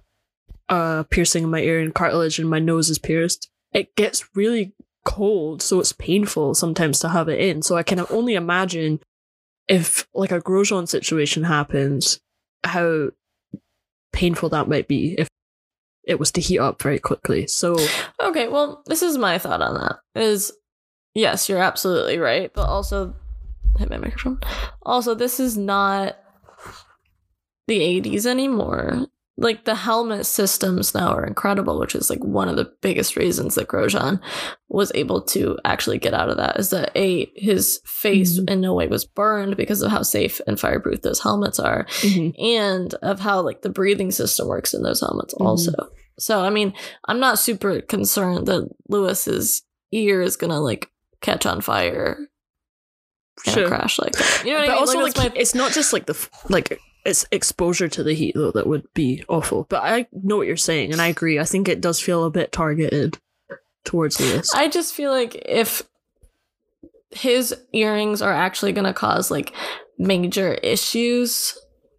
a piercing in my ear and cartilage, and my nose is pierced. It gets really cold, so it's painful sometimes to have it in. So I can only imagine if like a Grosjean situation happens, how painful that might be if it was to heat up very quickly. So Okay, well, this is my thought on that. Is yes, you're absolutely right, but also hit my microphone. Also, this is not the eighties anymore. Like the helmet systems now are incredible, which is like one of the biggest reasons that Grosjean was able to actually get out of that. Is that a his face Mhm. in no way was burned because of how safe and fireproof those helmets are, mhm. and of how like the breathing system works in those helmets Mhm. also. So I mean, I'm not super concerned that Lewis's ear is gonna like catch on fire in Sure. a crash like that. You know what But I mean? also, like, that's my- it's not just like the f- like it's exposure to the heat though that would be awful. But I know what you're saying, and I agree. I think it does feel a bit targeted towards Lewis. I just feel like if his earrings are actually gonna cause like major issues,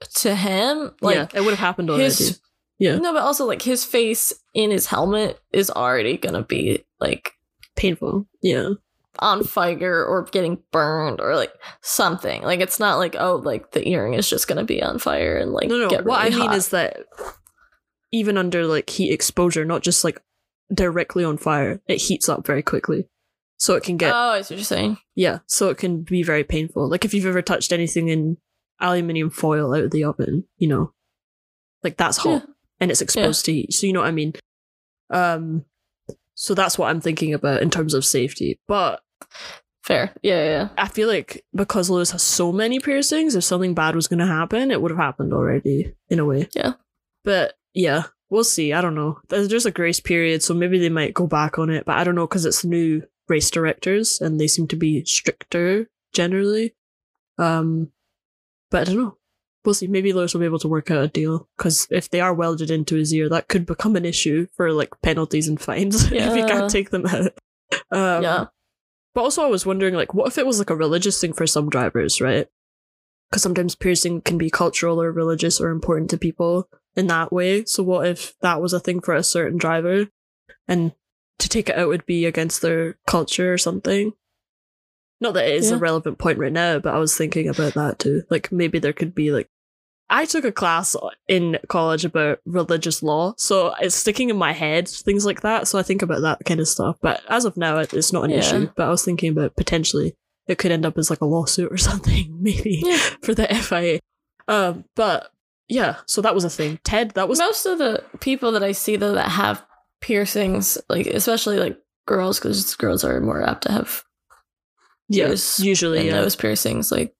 to him, like yeah, it would have happened already. his, yeah. No, but also like his face in his helmet is already gonna be like painful. Yeah. on fire or getting burned or like something. Like it's not like, oh, like the earring is just gonna be on fire and like no, no. get What really I mean hot. is that even under like heat exposure, not just like directly on fire, it heats up very quickly. So it can get Oh, I see what you're saying. yeah, so it can be very painful. Like if you've ever touched anything in aluminium foil out of the oven, you know, like that's hot Yeah. and it's exposed to heat. So you know what I mean? Um, so that's what I'm thinking about in terms of safety. But Fair. Yeah, yeah. I feel like because Lewis has so many piercings, if something bad was going to happen, it would have happened already in a way. Yeah. But yeah, we'll see. I don't know. There's just a grace period, so maybe they might go back on it. But I don't know because it's new race directors and they seem to be stricter generally. Um, but I don't know. We'll see. Maybe Lewis will be able to work out a deal because if they are welded into his ear, that could become an issue for like penalties and fines Yeah. if he can't take them out. Um, yeah. But also, I was wondering, like, what if it was like a religious thing for some drivers, right? Because sometimes piercing can be cultural or religious or important to people in that way. So what if that was a thing for a certain driver, and to take it out would be against their culture or something? Not that it is Yeah. a relevant point right now, but I was thinking about that too. Like maybe there could be like, I took a class in college about religious law, so it's sticking in my head, things like that. So I think about that kind of stuff. But as of now, it- it's not an Yeah. issue. But I was thinking about potentially it could end up as like a lawsuit or something, maybe Yeah. for the F I A. Um, but yeah, so that was a thing. Ted, that was Most of the people that I see though that have piercings, like especially like girls, because girls are more apt to have yeah, ears usually and yeah. nose piercings. Like,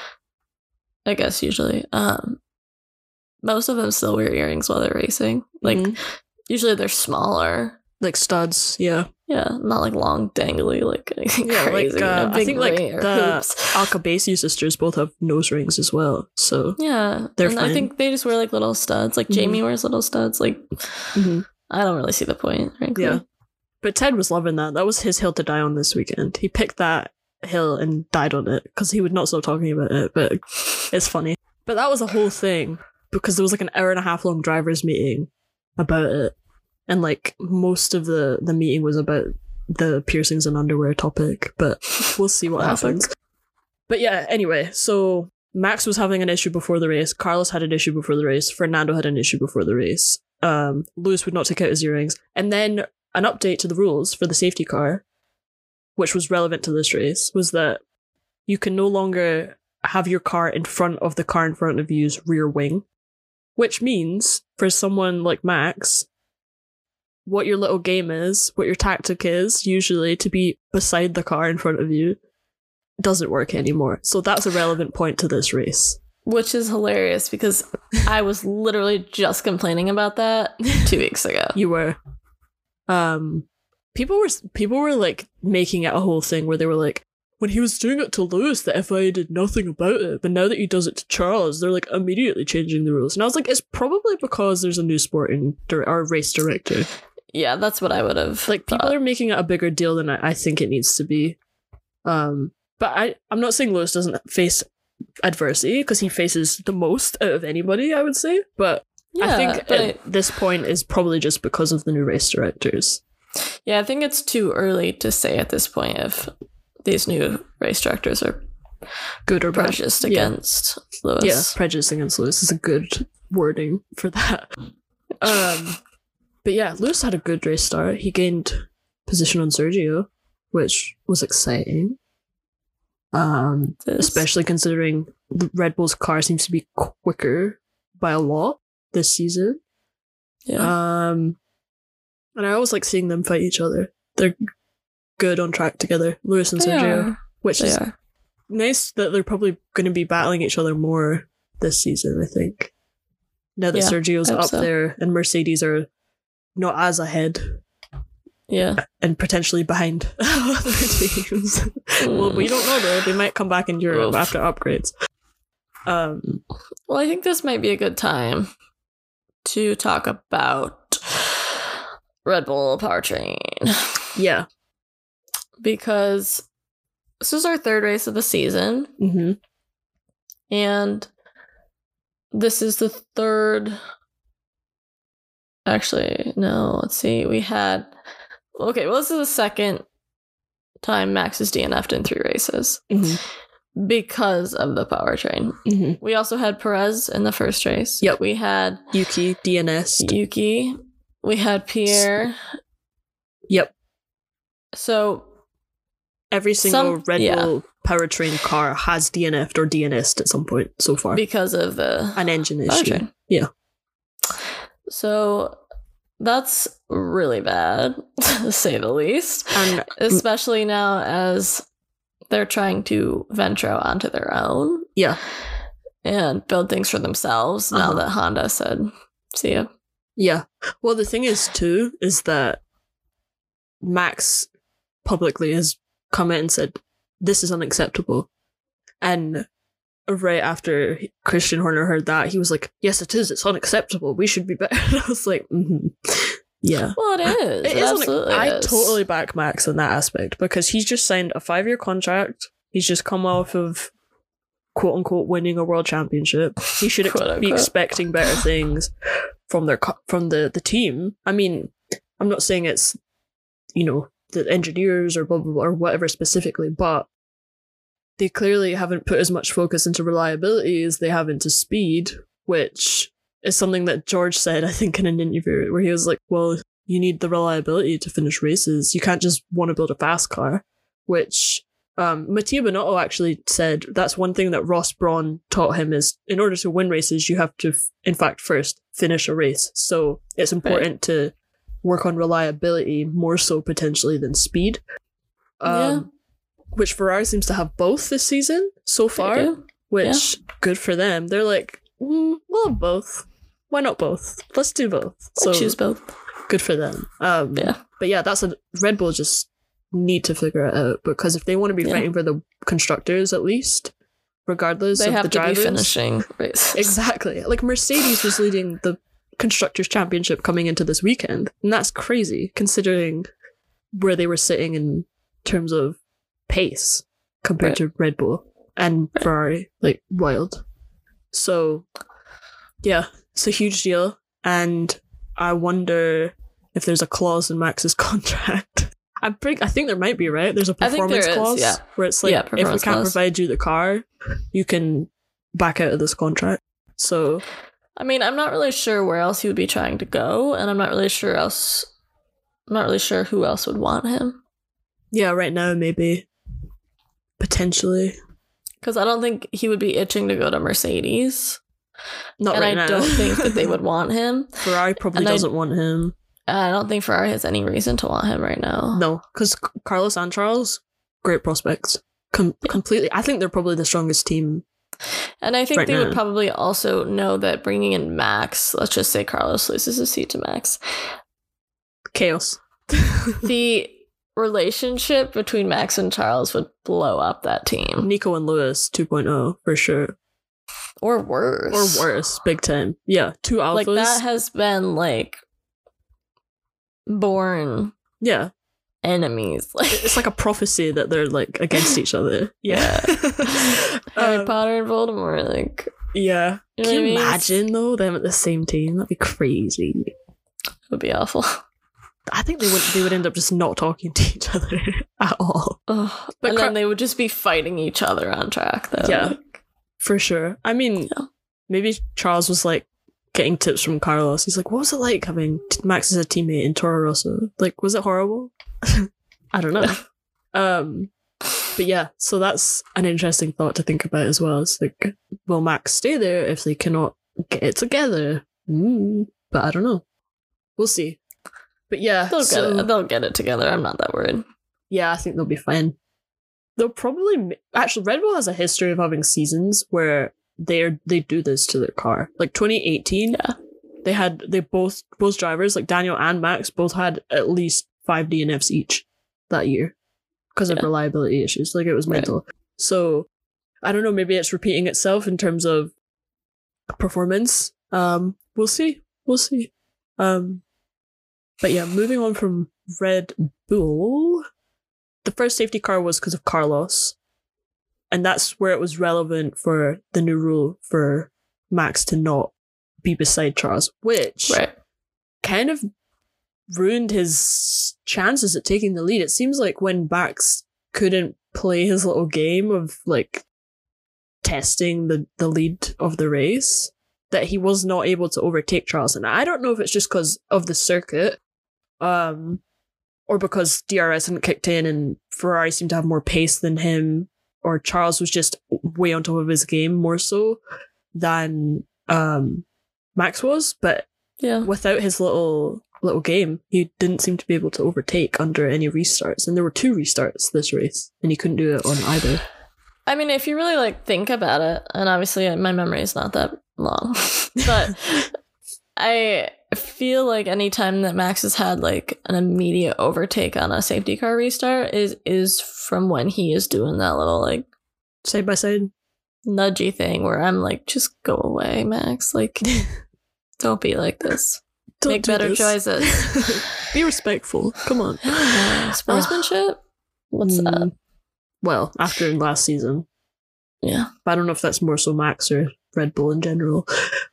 I guess usually, um, most of them still wear earrings while they're racing. Like, Mhm. usually they're smaller. like studs. Yeah, Yeah, not like long, dangly, like yeah. crazy. Like uh, you know, I big think like ring or the hoops. Alcabasi sisters both have nose rings as well. So Yeah, They're and fine. I think they just wear like little studs. Like Mhm. Jamie wears little studs. Like, Mhm. I don't really see the point, frankly. yeah. But Ted was loving that. That was his hill to die on this weekend. He picked that hill and died on it because he would not stop talking about it. But it's funny. But that was a whole thing because there was like an hour and a half long drivers meeting about it, and like most of the the meeting was about the piercings and underwear topic. But we'll see what Classic. happens. But yeah, anyway, so Max was having an issue before the race. Carlos had an issue before the race. Fernando had an issue before the race. Um, Lewis would not take out his earrings. And then an update to the rules for the safety car, which was relevant to this race, was that you can no longer have your car in front of the car in front of you's rear wing, which means for someone like Max, what your little game is, what your tactic is, usually to be beside the car in front of you, doesn't work anymore. So that's a relevant point to this race. Which is hilarious because I was literally just complaining about that two weeks ago. You were, um, people were people were like making it a whole thing where they were like, when he was doing it to Lewis, the F I A did nothing about it, but now that he does it to Charles, they're like immediately changing the rules. And I was like, it's probably because there's a new sporting dir- or race director. Yeah, that's what I would have. Like people are making it a bigger deal than I, I think it needs to be. Um, but I I'm not saying Lewis doesn't face adversity because he faces the most out of anybody, I would say. But Yeah, I think but at this point is probably just because of the new race directors. yeah, I think it's too early to say at this point if these new race directors are Good or bad. prejudiced Yeah. against Lewis. Yeah, prejudice against Lewis is a good wording for that. Um, but yeah, Lewis had a good race start. He gained position on Sergio, which was exciting. Um, This- especially considering the Red Bull's car seems to be quicker by a lot this season. yeah. Um, and I always like seeing them fight each other. They're good on track together, Lewis and They Sergio, are. which They is are. nice that they're probably going to be battling each other more this season, I think. Now that Yeah, Sergio's hope up so. there and Mercedes are not as ahead Yeah. and potentially behind other teams. Well, we don't know though. They might come back in Europe Oof. after upgrades. Um, Well, I think this might be a good time to talk about Red Bull Powertrain yeah. because this is our third race of the season, Mm-hmm. and this is the third. Actually, no, let's see. We had. Okay, well, this is the second time Max is D N F'd in three races Mm-hmm. because of the powertrain. Mm-hmm. We also had Perez in the first race. Yep. We had Yuki, D N S. Yuki. We had Pierre. Yep. So every single some, Red yeah. Bull powertrain car has D N F'd or D N S'd at some point so far. Because of the An engine issue. powertrain. Yeah. So that's really bad, to say the least. And especially now as they're trying to venture out onto their own. Yeah. And build things for themselves Uh-huh. now that Honda said, see ya. Yeah. Well, the thing is, too, is that Max publicly has come out and said, this is unacceptable. And right after Christian Horner heard that, he was like, yes, it is. It's unacceptable. We should be better. And I was like, mm-hmm. Yeah. Well, it is. It It, is absolutely I is. totally back Max in that aspect because he's just signed a five-year contract. He's just come off of quote unquote winning a world championship. He should ex- Quote, be unquote. expecting better things from their co- from the the team. I mean, I'm not saying it's you know the engineers or blah blah blah or whatever specifically, but they clearly haven't put as much focus into reliability as they have into speed, which is something that George said, I think, in an interview where he was like, well, you need the reliability to finish races. You can't just want to build a fast car, which um, Mattia Binotto actually said that's one thing that Ross Brawn taught him is in order to win races, you have to, f- in fact, first finish a race. So it's important right. to work on reliability more so potentially than speed. Um, yeah. Which Ferrari seems to have both this season so far, which yeah. good for them. They're like, mm, we'll have both. Why not both? Let's do both. We'll so choose both. Good for them. Um, yeah. But yeah, that's a Red Bull just need to figure it out because if they want to be yeah. fighting for the constructors at least, regardless they of have the to drivers, be finishing races. Exactly. Like Mercedes was leading the constructors championship coming into this weekend, and that's crazy considering where they were sitting in terms of pace compared right. to Red Bull and right. Ferrari, like wild. So yeah, it's a huge deal, and I wonder if there's a clause in Max's contract. I think I think there might be, right? There's a performance there clause is, yeah. where it's like yeah, if we can't clause. provide you the car, you can back out of this contract. So I mean, I'm not really sure where else he would be trying to go, and I'm not really sure else I'm not really sure who else would want him. Yeah, right now maybe. Potentially. Because I don't think he would be itching to go to Mercedes. Not and right I now. don't think that they would want him. Ferrari probably and doesn't I, want him. I don't think Ferrari has any reason to want him right now. No, because Carlos and Charles, great prospects. Com- yeah. Completely. I think they're probably the strongest team. And I think right they now. would probably also know that bringing in Max, let's just say Carlos loses his seat to Max. Chaos. The relationship between Max and Charles would blow up that team. Nico and Lewis two point oh, for sure. Or worse. Or worse, big time. Yeah, two alphas. Like, that has been, like, born yeah enemies. Like, it's like a prophecy that they're, like, against each other. Yeah. Harry um, Potter and Voldemort, like... Yeah. You know Can you I mean? imagine, though, them at the same team? That'd be crazy. It would be awful. I think they would they would end up just not talking to each other at all. Ugh. But and Car- then they would just be fighting each other on track, though. Yeah, like, for sure. I mean, yeah. maybe Charles was like getting tips from Carlos. He's like, what was it like having Max as a teammate in Toro Rosso? Like, was it horrible? I don't know. um, but yeah, so that's an interesting thought to think about as well. It's like, will Max stay there if they cannot get it together? Mm, but I don't know. We'll see. But yeah, they'll so, get it. They'll get it together. I'm not that worried. Yeah, I think they'll be fine. They'll probably actually Red Bull has a history of having seasons where they they do this to their car. Like twenty eighteen, yeah, they had they both both drivers like Daniel and Max both had at least five D N Fs each that year because of yeah. reliability issues. Like it was mental. Right. So I don't know. Maybe it's repeating itself in terms of performance. Um, we'll see. We'll see. Um. But yeah, moving on from Red Bull, the first safety car was because of Carlos. And that's where it was relevant for the new rule for Max to not be beside Charles, which Right. kind of ruined his chances at taking the lead. It seems like when Max couldn't play his little game of like testing the, the lead of the race, that he was not able to overtake Charles. And I don't know if it's just because of the circuit, um, or because D R S hadn't kicked in and Ferrari seemed to have more pace than him, or Charles was just way on top of his game more so than um, Max was. But Yeah. without his little little game, he didn't seem to be able to overtake under any restarts. And there were two restarts this race, and he couldn't do it on either. I mean, if you really like think about it, and obviously my memory is not that long, but I feel like any time that Max has had like an immediate overtake on a safety car restart is is from when he is doing that little like Side by side. nudgy thing where I'm like, just go away, Max. Like, don't be like this. Don't Make do better this. choices. Be respectful. Come on. Sportsmanship? What's Mm, that? Well, after last season. Yeah. But I don't know if that's more so Max or Red Bull in general.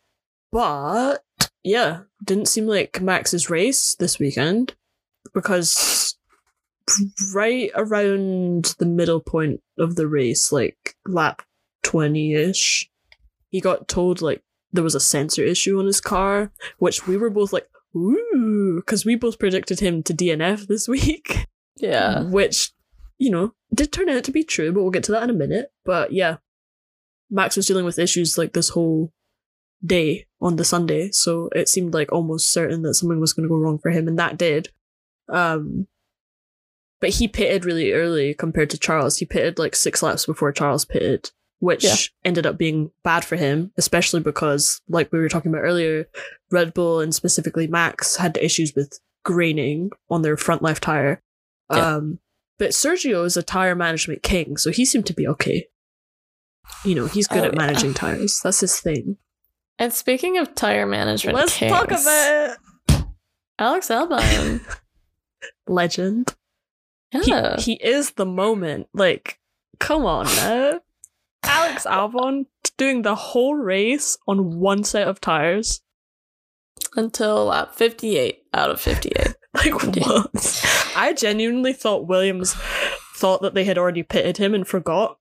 But yeah, didn't seem like Max's race this weekend, because right around the middle point of the race, like lap twenty-ish, he got told like there was a sensor issue on his car, which we were both like, ooh, because we both predicted him to D N F this week. Yeah. Which, you know, did turn out to be true, but we'll get to that in a minute. But yeah, Max was dealing with issues like this whole day on the Sunday, so it seemed like almost certain that something was going to go wrong for him, and that did. Um, but he pitted really early compared to Charles. He pitted like six laps before Charles pitted, which Yeah. ended up being bad for him, especially because, like we were talking about earlier, Red Bull and specifically Max had issues with graining on their front left tire. Yeah. Um, but Sergio is a tire management king, so he seemed to be okay. You know, he's good Oh, at yeah. managing tires. That's his thing. And speaking of tire management, Let's kings, talk about it. Alex Albon. Legend. Yeah. He, he is the moment. Like, come on now. Alex Albon doing the whole race on one set of tires. Until lap fifty-eight out of fifty-eight. Like, what? I genuinely thought Williams thought that they had already pitted him and forgot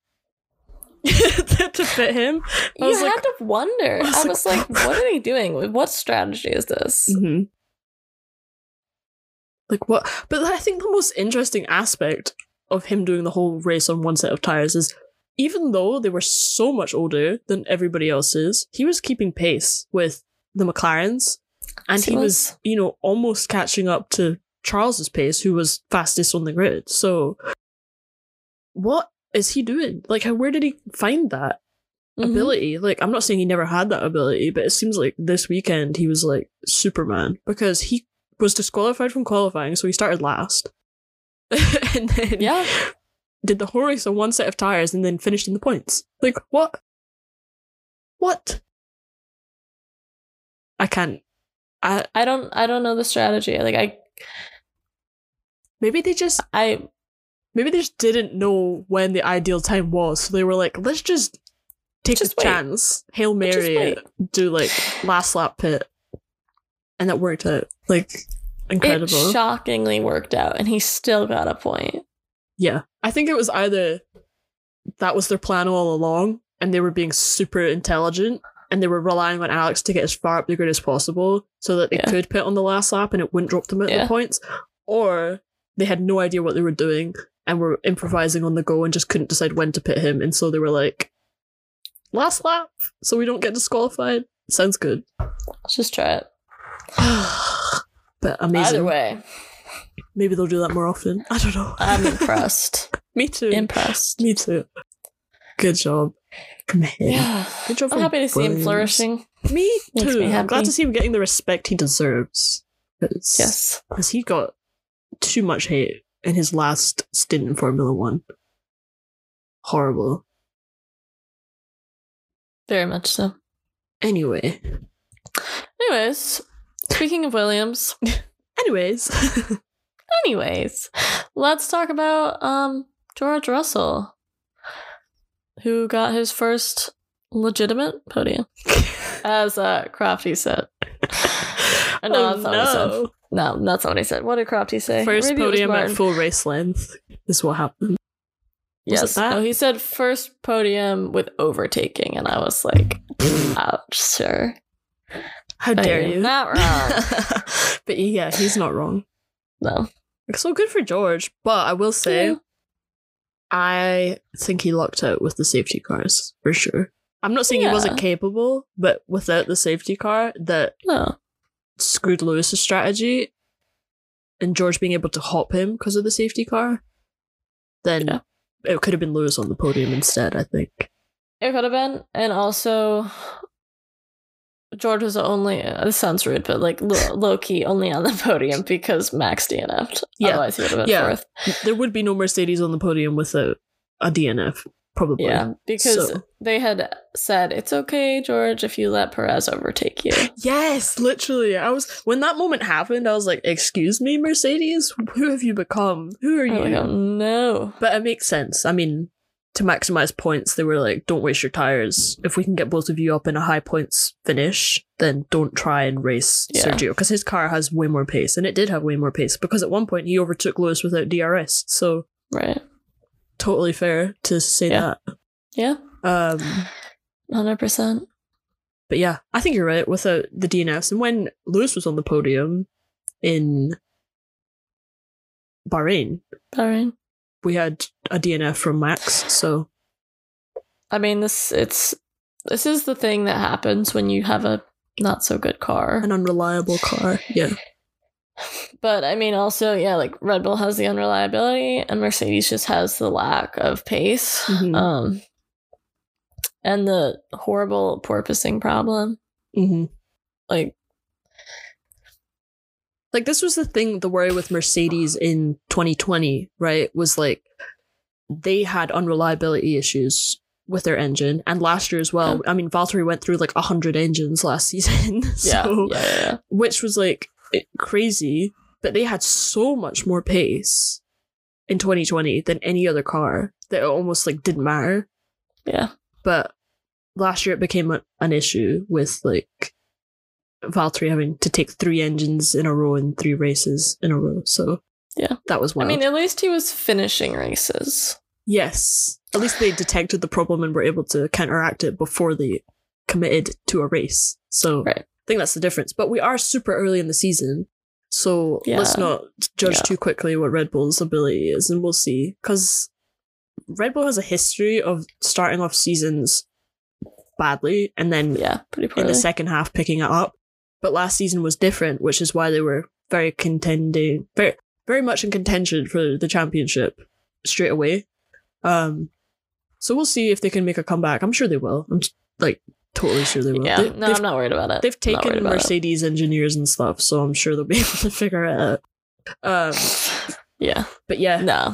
to fit him. I You was had like, to wonder. I was I like- was like, what are they doing? What strategy is this? Mhm. Like what? But I think the most interesting aspect of him doing the whole race on one set of tires is, even though they were so much older than everybody else's, he was keeping pace with the McLarens, and Yes, he he was, was. you know, almost catching up to Charles's pace, who was fastest on the grid. So, what is he doing? Like, how, where did he find that Mhm. ability? Like, I'm not saying he never had that ability, but it seems like this weekend he was like Superman, because he was disqualified from qualifying, so he started last. And then Yeah. did the whole race on one set of tires and then finished in the points. Like, what? What? I can't. I I don't I don't know the strategy. Like I maybe they just I maybe they just didn't know when the ideal time was, so they were like, let's just take Just a wait. chance, Hail Let's just Mary wait. it, do like last lap pit, and that worked out. Like, incredible. it shockingly worked out and he still got a point. Yeah. I think it was either that was their plan all along and they were being super intelligent and they were relying on Alex to get as far up the grid as possible so that they Yeah. could pit on the last lap and it wouldn't drop them at Yeah. the points, or they had no idea what they were doing and were improvising on the go and just couldn't decide when to pit him, and so they were like, last lap so we don't get disqualified. Sounds good. Let's just try it. But amazing. Either way, Maybe they'll do that more often. I don't know. I'm impressed. Me too. impressed. Me too. Good job from him. Yeah. Good job I'm from happy to see him Williams. flourishing. Me Makes too. me I'm glad happy. to see him getting the respect he deserves. Cause, Yes. Because he got too much hate in his last stint in Formula One. Horrible. Very much so. Anyway. Anyways, speaking of Williams, Anyways. anyways, let's talk about um George Russell, who got his first legitimate podium. As uh, Crofty said. Uh, no, Oh, that's not what he said. No, that's not what he said. What did Crofty say? First Maybe it was podium at Martin. full race length is what happened. Was Yes. it that? No, he said first podium with overtaking, and I was like, ouch, sir. How But dare you're you? not wrong. But yeah, he's not wrong. No. So good for George. But I will say, Yeah. I think he lucked out with the safety cars, for sure. I'm not saying he wasn't Yeah. capable, but without the safety car, that No. screwed Lewis's strategy, and George being able to hop him because of the safety car, then Yeah. it could have been Lewis on the podium instead, I think. It could have been. And also, George was only, uh, this sounds rude, but like low, low key only on the podium because Max D N F'd. Yeah. Otherwise, he would have been Yeah. fourth. There would be no Mercedes on the podium without a D N F, probably. Yeah. Because So- they had said, it's okay, George, if you let Perez overtake you. Yes, literally. I was when that moment happened, I was like, "Excuse me, Mercedes, who have you become? Who are I'm you?" like, oh no. But it makes sense. I mean, to maximize points, they were like, "Don't waste your tires. If we can get both of you up in a high points finish, then don't try and race Yeah. Sergio because his car has way more pace, and it did have way more pace because at one point he overtook Lewis without D R S. So Right. totally fair to say Yeah. Yeah. that. Um, one hundred percent. But yeah, I think you're right without the D N Fs. And when Lewis was on the podium in Bahrain, Bahrain. we had a D N F from Max. So I mean, this it's this is the thing that happens when you have a not so good car. an unreliable car. Yeah. But I mean, also, yeah, like Red Bull has the unreliability, and Mercedes just has the lack of pace, Mhm. um, and the horrible porpoising problem. Mm-hmm. Like, Like this was the thing, the worry with Mercedes in twenty twenty, right? Was like they had unreliability issues with their engine, and last year as well. Yeah. I mean, Valtteri went through like a hundred engines last season, yeah, so yeah, yeah, yeah. which was like it- crazy. But they had so much more pace in twenty twenty than any other car that it almost like didn't matter. Yeah. But last year it became a, an issue with like Valtteri having to take three engines in a row in three races in a row. So Yeah. that was I wild. mean, at least he was finishing races. Yes, at least they detected the problem and were able to counteract it before they committed to a race. So Right. I think that's the difference. But we are super early in the season, so Yeah. let's not judge Yeah. too quickly what Red Bull's ability is, and we'll see. Because Red Bull has a history of starting off seasons badly and then Yeah, pretty in poorly. the second half picking it up. But last season was different, which is why they were very contending, very very much in contention for the championship straight away. Um, so we'll see if they can make a comeback. I'm sure they will. I'm like totally sure they will. Yeah, They, no, they've, I'm not worried about it. they've I'm not worried taken about it. Mercedes engineers and stuff, so I'm sure they'll be able to figure it out. Um, Yeah, but yeah, no.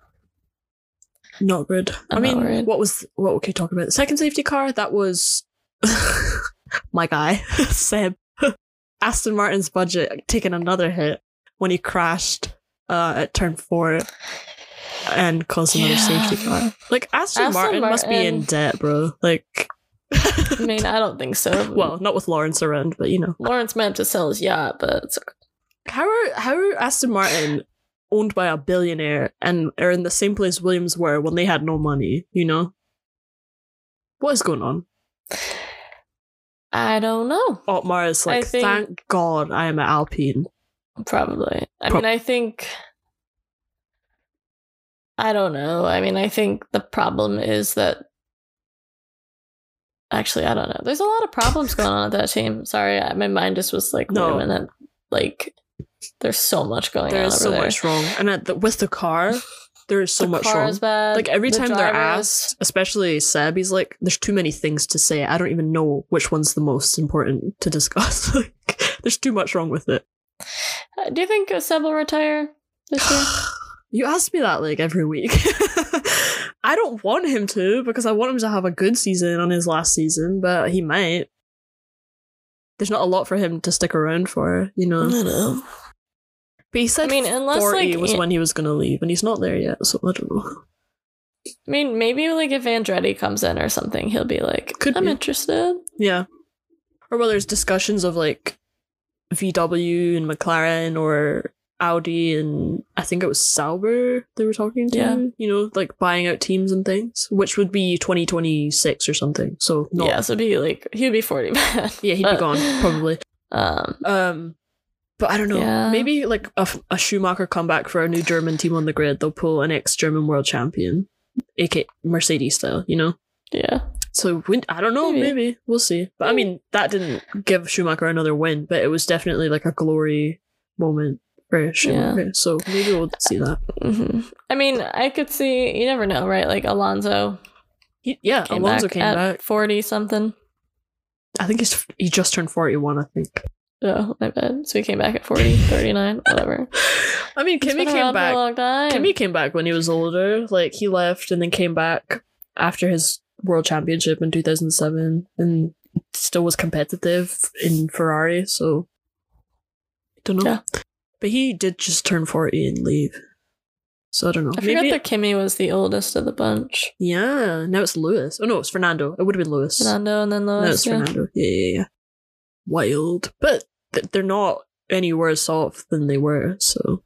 not good. I'm I not mean, worried. what was what could you talk about? The second safety car, that was my guy, Seb. Aston Martin's budget taking another hit when he crashed uh, at turn four and caused another Yeah. safety car. Like Aston, Aston Martin, must be in Martin- debt, bro. Like, I mean, I don't think so. well, not with Lawrence around, but you know, Lawrence meant to sell his yacht, but it's okay. how are how are Aston Martin owned by a billionaire and are in the same place Williams were when they had no money? You know, what is going on? I don't know. Otmar is like, I think- thank God I am at Alpine. Probably. I Prob- mean, I think. I don't know. I mean, I think the problem is that. Actually, I don't know. There's a lot of problems going on at that team. Sorry, I, my mind just was like, No. wait a minute. Like, there's so much going There on is over so there. much wrong, and at the, with the car, there is so the much car wrong. is bad. Like every the time they're drivers- asked, especially Seb, he's like, "There's too many things to say. I don't even know which one's the most important to discuss." Like, there's too much wrong with it. Uh, Do you think Seb will retire this year? You ask me that like every week. I don't want him to because I want him to have a good season on his last season, but he might. There's not a lot for him to stick around for, you know. I know. But he said I mean, unless, forty like, was it- when he was going to leave, and he's not there yet, so I don't know. I mean, maybe like if Andretti comes in or something, he'll be like, Could I'm be. interested. Yeah. or well, there's discussions of like V W and McLaren or Audi and I think it was Sauber they were talking to, Yeah. you know, like buying out teams and things, which would be twenty twenty-six or something. So not, Yeah, so it'd be like he'd be forty man. yeah, he'd be gone probably. Um, Um, but I don't know. Yeah. Maybe like a, a Schumacher comeback for a new German team on the grid. They'll pull an ex-German world champion, aka Mercedes style, you know. yeah. So we, I don't know. Maybe. Maybe. We'll see. But I mean, that didn't give Schumacher another win, but it was definitely like a glory moment for Schumacher. So maybe we'll see that. hmm I mean, I could see. You never know, right? Like Alonso. He, yeah, Came Alonso back came at back. forty something. I think he's he just turned forty-one. I think. Oh, my bad. So he came back at forty, thirty-nine, whatever. I mean, He's Kimi been around came for a back. long time. Kimi came back when he was older. Like he left and then came back after his world championship in two thousand seven, and still was competitive in Ferrari. So don't know. Yeah. But he did just turn forty and leave. So I don't know. I forgot Maybe that Kimi was the oldest of the bunch. yeah. Now it's Lewis. Oh no, it's Fernando. It would have been Lewis. Fernando and then No, Lewis. it's yeah. Fernando. Yeah, yeah, yeah. Wild, but th- they're not any worse off than they were. So,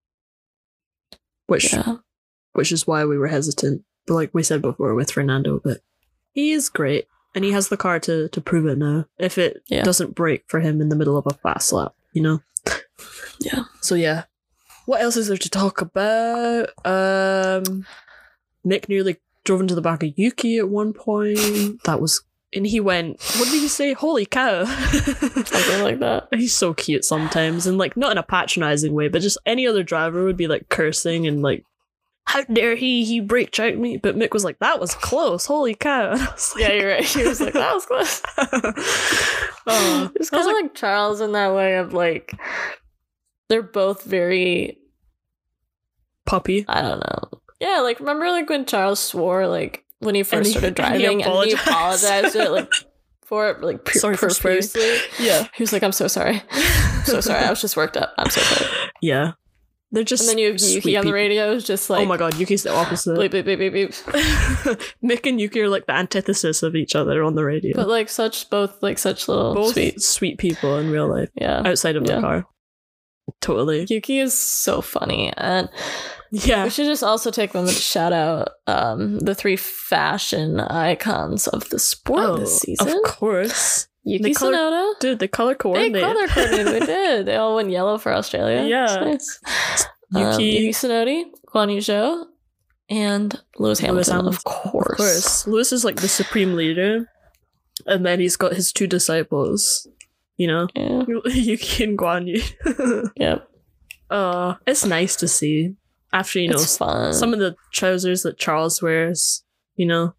which Yeah. which is why we were hesitant. But like we said before with Fernando, but he is great and he has the car to to prove it now. If it Yeah. doesn't break for him in the middle of a fast lap, you know. Yeah. So yeah, what else is there to talk about? Um, Mick nearly drove into the back of Yuki at one point. That was, and he went, "What did he say? Holy cow!" Something like that. He's so cute sometimes, and like not in a patronizing way, but just any other driver would be like cursing and like, "How dare he? He brake checked me!" But Mick was like, "That was close. Holy cow!" And I was like, Yeah, you're right. He was like, that was close. oh, It's I was kind of like, Charles in that way of like, they're both very, puppy. I don't know. Yeah, like remember like when Charles swore like when he And first he- started and he driving and he apologized. apologized it like for it like pr- Sorry for swearing. profusely. Yeah, He was like, I'm so sorry. I'm so sorry. I was just worked up. I'm so sorry. yeah. They're just And then you have sweet Yuki on the people. radio, is just like, oh my god, Yuki's the opposite. bleep, bleep, bleep, bleep, bleep. Mick and Yuki are like the antithesis of each other on the radio. But like such, both like such little Both sweet. sweet people in real life, Yeah. outside of the Yeah. car. Totally. Yuki is so funny. And Yeah. we should just also take a moment to shout out um, the three fashion icons of the sport this season. Oh, Of course. Yuki They color- Tsunoda. Dude, the color They coordinate. color coordinated. They did. They all went yellow for Australia. Yeah. It's nice. Um, Yuki, Yuki Tsunoda, Guan Yu Zhou, and Lewis Hamilton, Hamilton, of course. of course. Lewis is like the supreme leader. And then he's got his two disciples. You know? Yeah. Yuki and Guan Yu. Yep. uh, it's nice to see. After, you know, It's fun. some of the trousers that Charles wears, you know?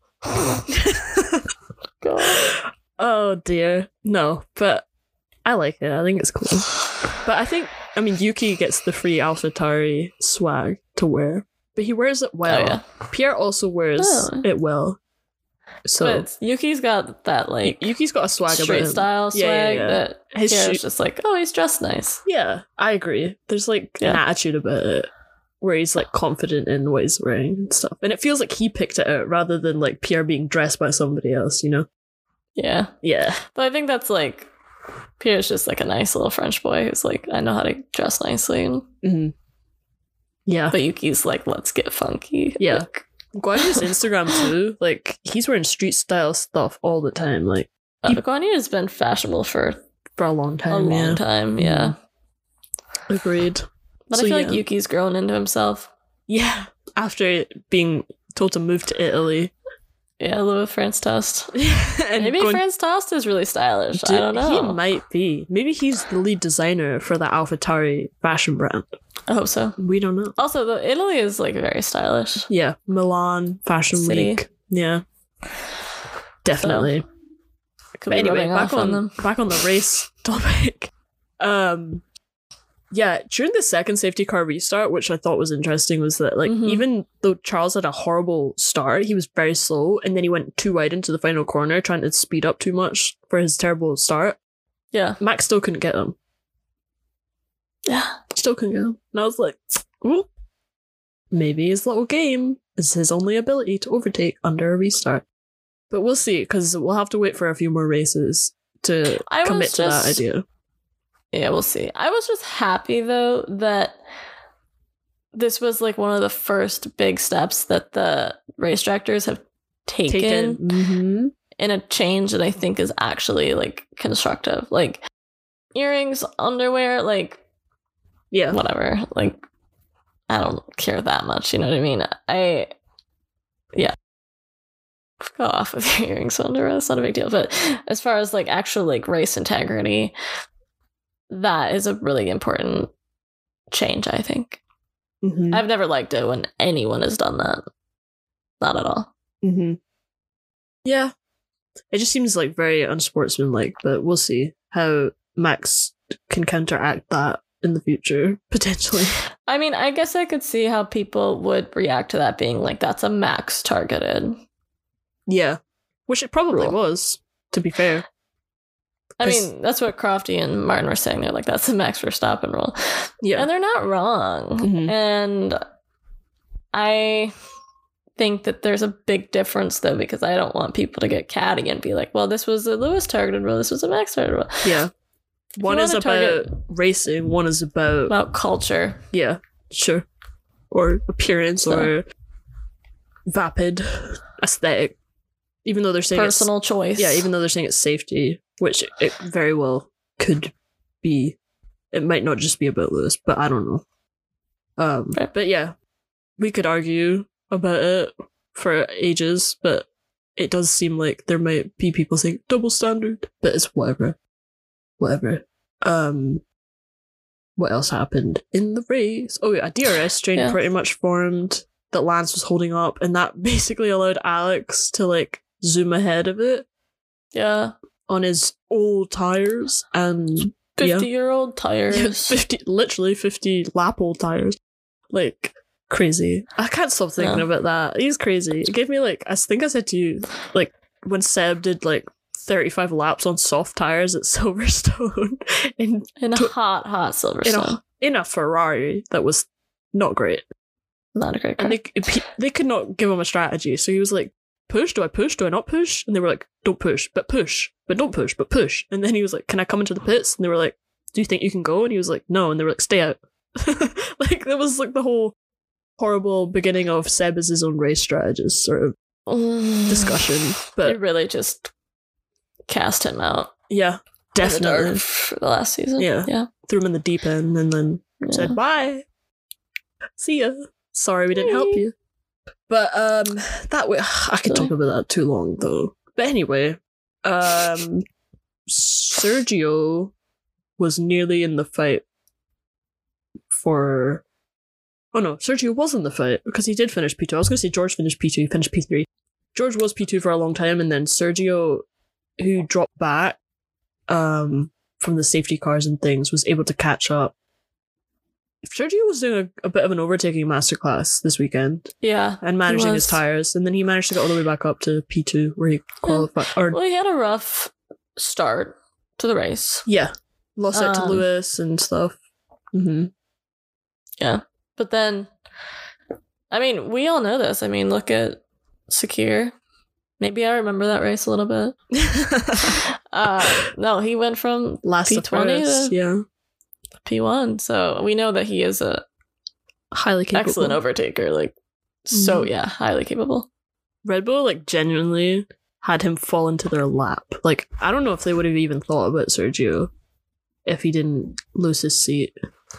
God. Oh dear. No, but I like it. I think it's cool. But I think, I mean, Yuki gets the free AlphaTauri swag to wear, but he wears it well. Oh, yeah. Pierre also wears Oh. it well. So But Yuki's got that like Yuki's got a swag about straight him. style swag Yeah, yeah, yeah. that His Pierre's shoe- just like, oh, he's dressed nice. Yeah, I agree. There's like an Yeah. attitude about it where he's like confident in what he's wearing and stuff. And it feels like he picked it out rather than like Pierre being dressed by somebody else, you know? Yeah. Yeah. But I think that's like Pierre's just like a nice little French boy who's like, I know how to dress nicely. And, hmm Yeah. but Yuki's like, let's get funky. Yeah. Like, Guan Yu's Instagram too, like he's wearing street style stuff all the time, like uh, Guan Yu has been fashionable for for a long time. a long yeah. time. Yeah. Agreed. But So, I feel yeah. like Yuki's grown into himself. Yeah. After being told to move to Italy. Yeah, Louis France Tost. and Maybe going- France Tost is really stylish. Dude, I don't know. He might be. Maybe he's the lead designer for the AlphaTauri fashion brand. I hope so. We don't know. Also, though, Italy is like very stylish. Yeah, Milan Fashion City. Week. Yeah, definitely. Could But be anyway, rubbing back off on, on them. back on the race topic. Um, yeah, during the second safety car restart, which I thought was interesting, was that like Mhm. even though Charles had a horrible start, he was very slow, and then he went too wide into the final corner, trying to speed up too much for his terrible start. Yeah. Max still couldn't get him. Yeah. Still couldn't get him, and I was like, "Ooh, maybe his little game is his only ability to overtake under a restart." But we'll see, because we'll have to wait for a few more races to I commit was to that just- idea. Yeah, we'll see. I was just happy though that this was like one of the first big steps that the race directors have taken, Taken. Mm-hmm. in a change that I think is actually like constructive. Like earrings, underwear, like Yeah. whatever. Like I don't care that much, you know what I mean? I yeah. Go off with your earrings, underwear, that's not a big deal. But as far as like actual like race integrity, that is a really important change, I think. Mm-hmm. I've never liked it when anyone has done that. Not at all. Mm-hmm. Yeah. It just seems like very unsportsmanlike, but we'll see how Max can counteract that in the future, potentially. I mean, I guess I could see how people would react to that being like, that's a Max targeted. Yeah. Which it probably Rule. was, to be fair. I 'Cause- mean, that's what Crofty and Martin were saying. They're like, that's the Max Verstappen rule. Yeah. And they're not wrong. Mhm. And I think that there's a big difference, though, because I don't want people to get catty and be like, well, this was a Lewis targeted rule, this was a Max targeted rule. Yeah. One you is wanna about target- racing, one is about, About culture. yeah, sure. Or appearance, So- or vapid aesthetic. Even though they're saying it's, Personal choice. yeah, even though they're saying it's safety, which it very well could be. It might not just be about Lewis, but I don't know. Um, Right. But yeah, we could argue about it for ages, but it does seem like there might be people saying double standard, but it's whatever. Whatever. Um, what else happened in the race? Oh yeah, a D R S strain Yeah. pretty much formed that Lance was holding up, and that basically allowed Alex to like zoom ahead of it Yeah. on his old tires, and fifty year old tires. yeah, fifty, literally fifty lap old tires, like crazy. I can't stop thinking Yeah. about that. He's crazy. It gave me like, I think I said to you, like when Seb did like thirty-five laps on soft tires at Silverstone in In a to- hot, hot in Silverstone. a in a Ferrari that was not great, Not a great car. and they they could not give him a strategy. So he was like, "Push? Do I push? Do I not push?" And they were like, "Don't push, but push, but don't push, but push." And then he was like, "Can I come into the pits?" And they were like, "Do you think you can go?" And he was like, "No." And they were like, "Stay out." Like that was like the whole horrible beginning of Seb as his own race strategist sort of discussion. They But really just cast him out. yeah, in the dark definitely for the last season. Yeah. Yeah. threw him in the deep end and then Yeah. said bye, see ya, sorry we didn't help you. But um that way I could talk about that too long though. But anyway, um Sergio was nearly in the fight for oh no Sergio was in the fight because he did finish P two. I was gonna say George finished P two, he finished P three. George was P two for a long time, and then Sergio, who dropped back um from the safety cars and things, was able to catch up. Sergio was doing a, a bit of an overtaking masterclass this weekend Yeah. and managing his was. tires, and then he managed to get all the way back up to P two where he qualified. Or Well, he had a rough start to the race. yeah, lost out to Um, Lewis and stuff. hmm But then, I mean, we all know this. I mean, look at Sakir. Maybe I remember that race a little bit. Uh, no, he went from Last P of twenty Taurus, to yeah, P one. So we know that he is a highly capable. excellent overtaker. Like, so Mhm. yeah, highly capable. Red Bull like genuinely had him fall into their lap. Like I don't know if they would have even thought about Sergio if he didn't lose his seat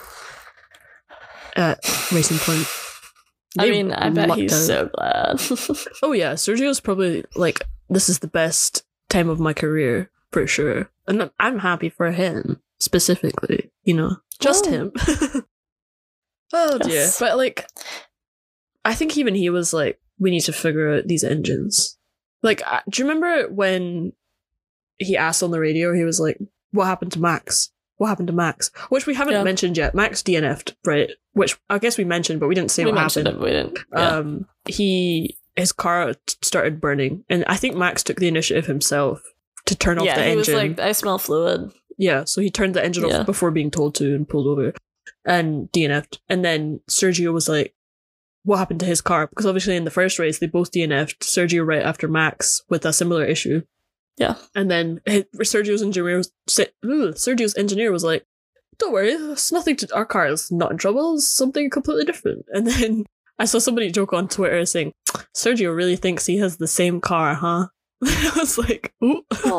at Racing Point. I They mean, I bet lucked he's out. so glad. Oh yeah, Sergio's probably like, this is the best time of my career for sure, and I'm happy for him specifically. You know, just Oh. him. Oh dear, Yes. but like, I think even he was like, we need to figure out these engines. Like, uh, do you remember when he asked on the radio? He was like, "What happened to Max? What happened to Max?" Which we haven't Yeah. mentioned yet. Max D N F'd, right? Which I guess we mentioned, but we didn't say we what mentioned happened. it, we didn't. Yeah. Um, he his car t- started burning, and I think Max took the initiative himself to turn off yeah, the he engine. was like, I smell fluid. Yeah, so he turned the engine Yeah. off before being told to and pulled over and D N F'd. And then Sergio was like, what happened to his car? Because obviously in the first race, they both D N F'd. Sergio right after Max with a similar issue. Yeah. And then his, Sergio's engineer was, Sergio's engineer was like, don't worry, it's nothing to, our car is not in trouble, it's something completely different. And then I saw somebody joke on Twitter saying, Sergio really thinks he has the same car, huh? I was like, ooh.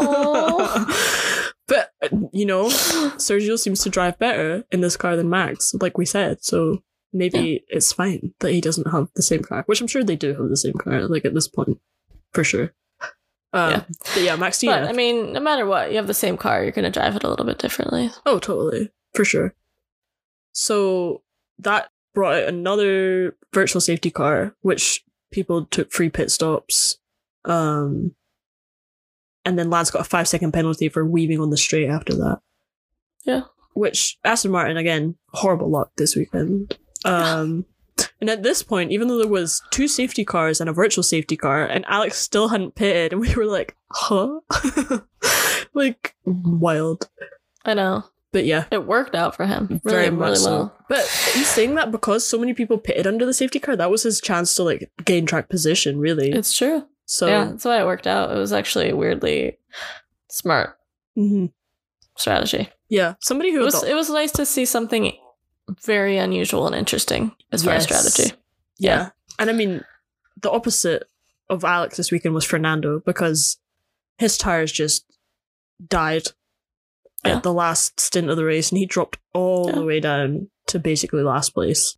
But, you know, Sergio seems to drive better in this car than Max, like we said. So maybe yeah. it's fine that he doesn't have the same car, which I'm sure they do have the same car, like at this point, for sure. Um, yeah. But yeah, Max D N F. But, I mean, no matter what, you have the same car, you're going to drive it a little bit differently. Oh, totally. For sure. So that brought out another virtual safety car, which people took free pit stops. Um, and then Lance got a five second penalty for weaving on the straight after that. Yeah. Which, Aston Martin, again, horrible luck this weekend. Um, and at this point, even though there was two safety cars and a virtual safety car, and Alex still hadn't pitted, and we were like, huh? Like, wild. I know. But yeah. It worked out for him. Really, Very much really so. well. But he's saying that because so many people pitted under the safety car, that was his chance to like gain track position, really. It's true. So yeah, that's why it worked out. It was actually a weirdly smart mm-hmm. strategy. Yeah. Somebody who it was, it was nice to see something very unusual and interesting as far yes. as strategy. Yeah. yeah. And I mean, the opposite of Alex this weekend was Fernando, because his tires just died yeah. at the last stint of the race, and he dropped all yeah. the way down to basically last place.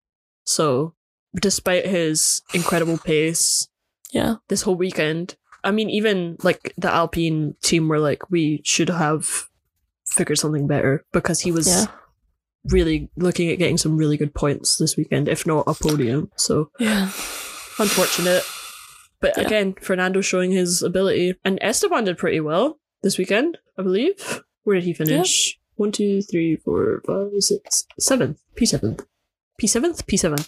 So, despite his incredible pace, yeah, this whole weekend, I mean, even like the Alpine team were like, we should have figured something better, because he was yeah. really looking at getting some really good points this weekend, if not a podium. So, yeah, unfortunate. But yeah. again, Fernando showing his ability, and Esteban did pretty well this weekend, I believe. Where did he finish? Yeah. One, two, three, four, five, six, seventh. P seventh. P seventh? P seven.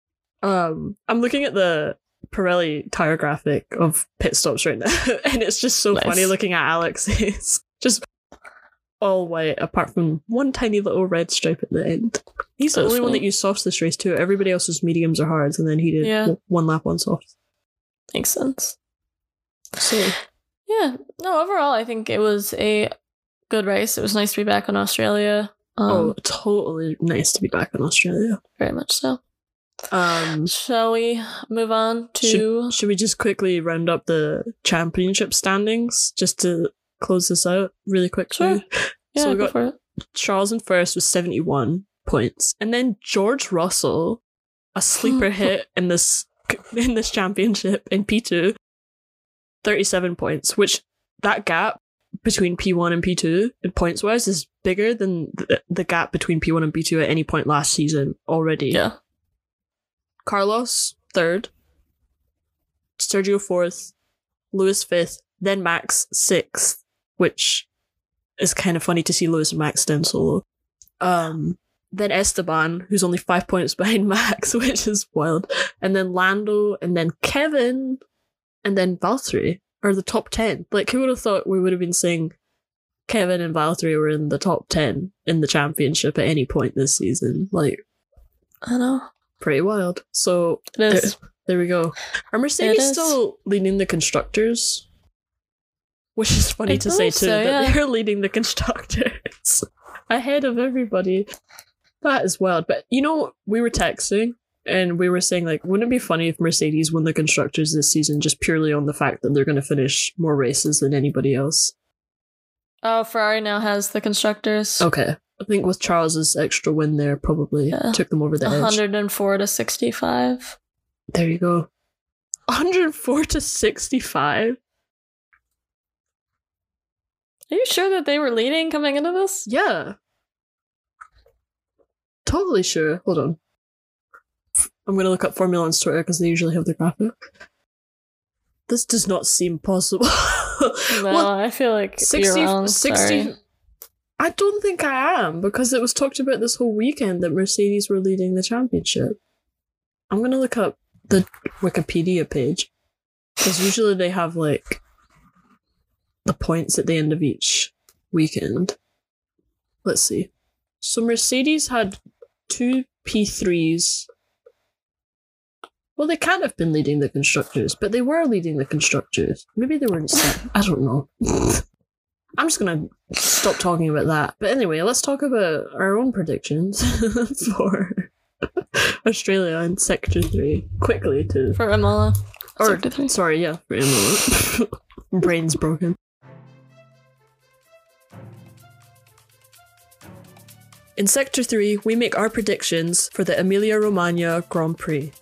Um, I'm looking at the Pirelli tire graphic of pit stops right now, and it's just so nice. Funny looking at Alex. It's just all white, apart from one tiny little red stripe at the end. He's the only funny. one that used softs this race too. Everybody else was mediums or hards, and then he did yeah. one lap on softs. Makes sense. So, yeah. No, overall, I think it was a good race. It was nice to be back in Australia. Um, oh, totally nice to be back in Australia. Very much so. Um, Shall we move on to... Should, should we just quickly round up the championship standings, just to close this out really quickly? Sure. Yeah, so we go got for it. Charles in first with seventy-one points. And then George Russell, a sleeper hit in this in this championship in P two, thirty-seven points, which that gap between P one and P two in points wise is bigger than the, the gap between P one and P two at any point last season already. Yeah. Carlos third, Sergio fourth, Lewis fifth, then Max sixth, which is kind of funny to see Lewis and Max down solo. Um, then Esteban, who's only five points behind Max, which is wild. And then Lando, and then Kevin, and then Valtteri are the top ten. Like, who would have thought we would have been saying Kevin and Valtteri were in the top ten in the championship at any point this season? Like, I know. Pretty wild. So, it is. There, there we go. Are Mercedes still leading the constructors? Which is funny I to say, too, so, that yeah. they're leading the constructors ahead of everybody. That is wild. But, you know, we were texting, and we were saying, like, wouldn't it be funny if Mercedes won the constructors this season just purely on the fact that they're going to finish more races than anybody else? Oh, Ferrari now has the constructors. Okay. I think with Charles's extra win there, probably yeah. took them over the edge. one hundred four to sixty-five. There you go. one hundred four to sixty-five? Are you sure that they were leading coming into this? Yeah. Totally sure. Hold on. I'm going to look up Formula One's Twitter because they usually have the graphic. This does not seem possible. No, well, I feel like sixty, you're wrong. sixty, Sorry. I don't think I am, because it was talked about this whole weekend that Mercedes were leading the championship. I'm going to look up the Wikipedia page, because usually they have, like, the points at the end of each weekend. Let's see. So Mercedes had two P threes Well, they can't have been leading the constructors, but they were leading the constructors. Maybe they weren't. I don't know. I'm just gonna stop talking about that. But anyway, let's talk about our own predictions for Australia in Sector three. Quickly, to For Imola. or Sector three. sorry, yeah, for Imola. Brain's broken. In Sector three, we make our predictions for the Emilia-Romagna Grand Prix.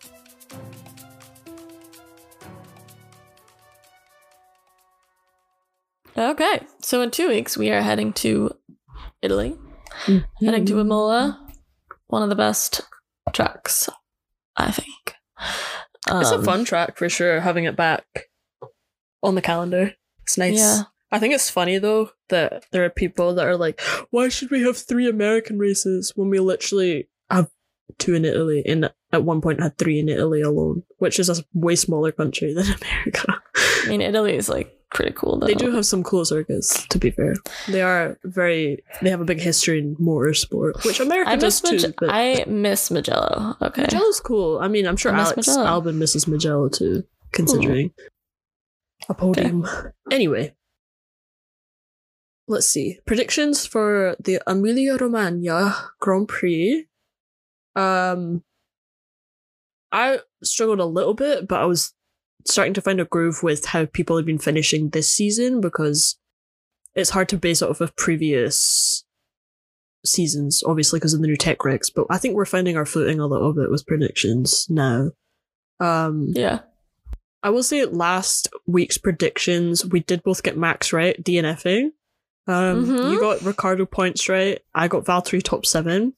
Okay, so in two weeks we are heading to Italy, Mm-hmm. heading to Imola, one of the best tracks, I think. It's a Um, fun track for sure, having it back on the calendar. It's nice. Yeah. I think it's funny though that there are people that are like, why should we have three American races when we literally have two in Italy, and at one point had three in Italy alone, which is a way smaller country than America. I mean, Italy is like pretty cool though. They do have some cool circuits, to be fair. They are very, they have a big history in motorsport, which America I does miss, too. Mage- but I miss Magello. Okay. Magello's cool. I mean, I'm sure I miss Alex Magello. Albon misses Magello too, considering a podium. Anyway, let's see. Predictions for the Emilia-Romagna Grand Prix. Um, I struggled a little bit, but I was starting to find a groove with how people have been finishing this season, because it's hard to base it off of previous seasons, obviously because of the new tech regs, but I think we're finding our footing a little bit with predictions now. Um, Yeah. I will say last week's predictions, we did both get Max right, DNFing. Um, Mhm. You got Ricardo points right, I got Valtteri top seven.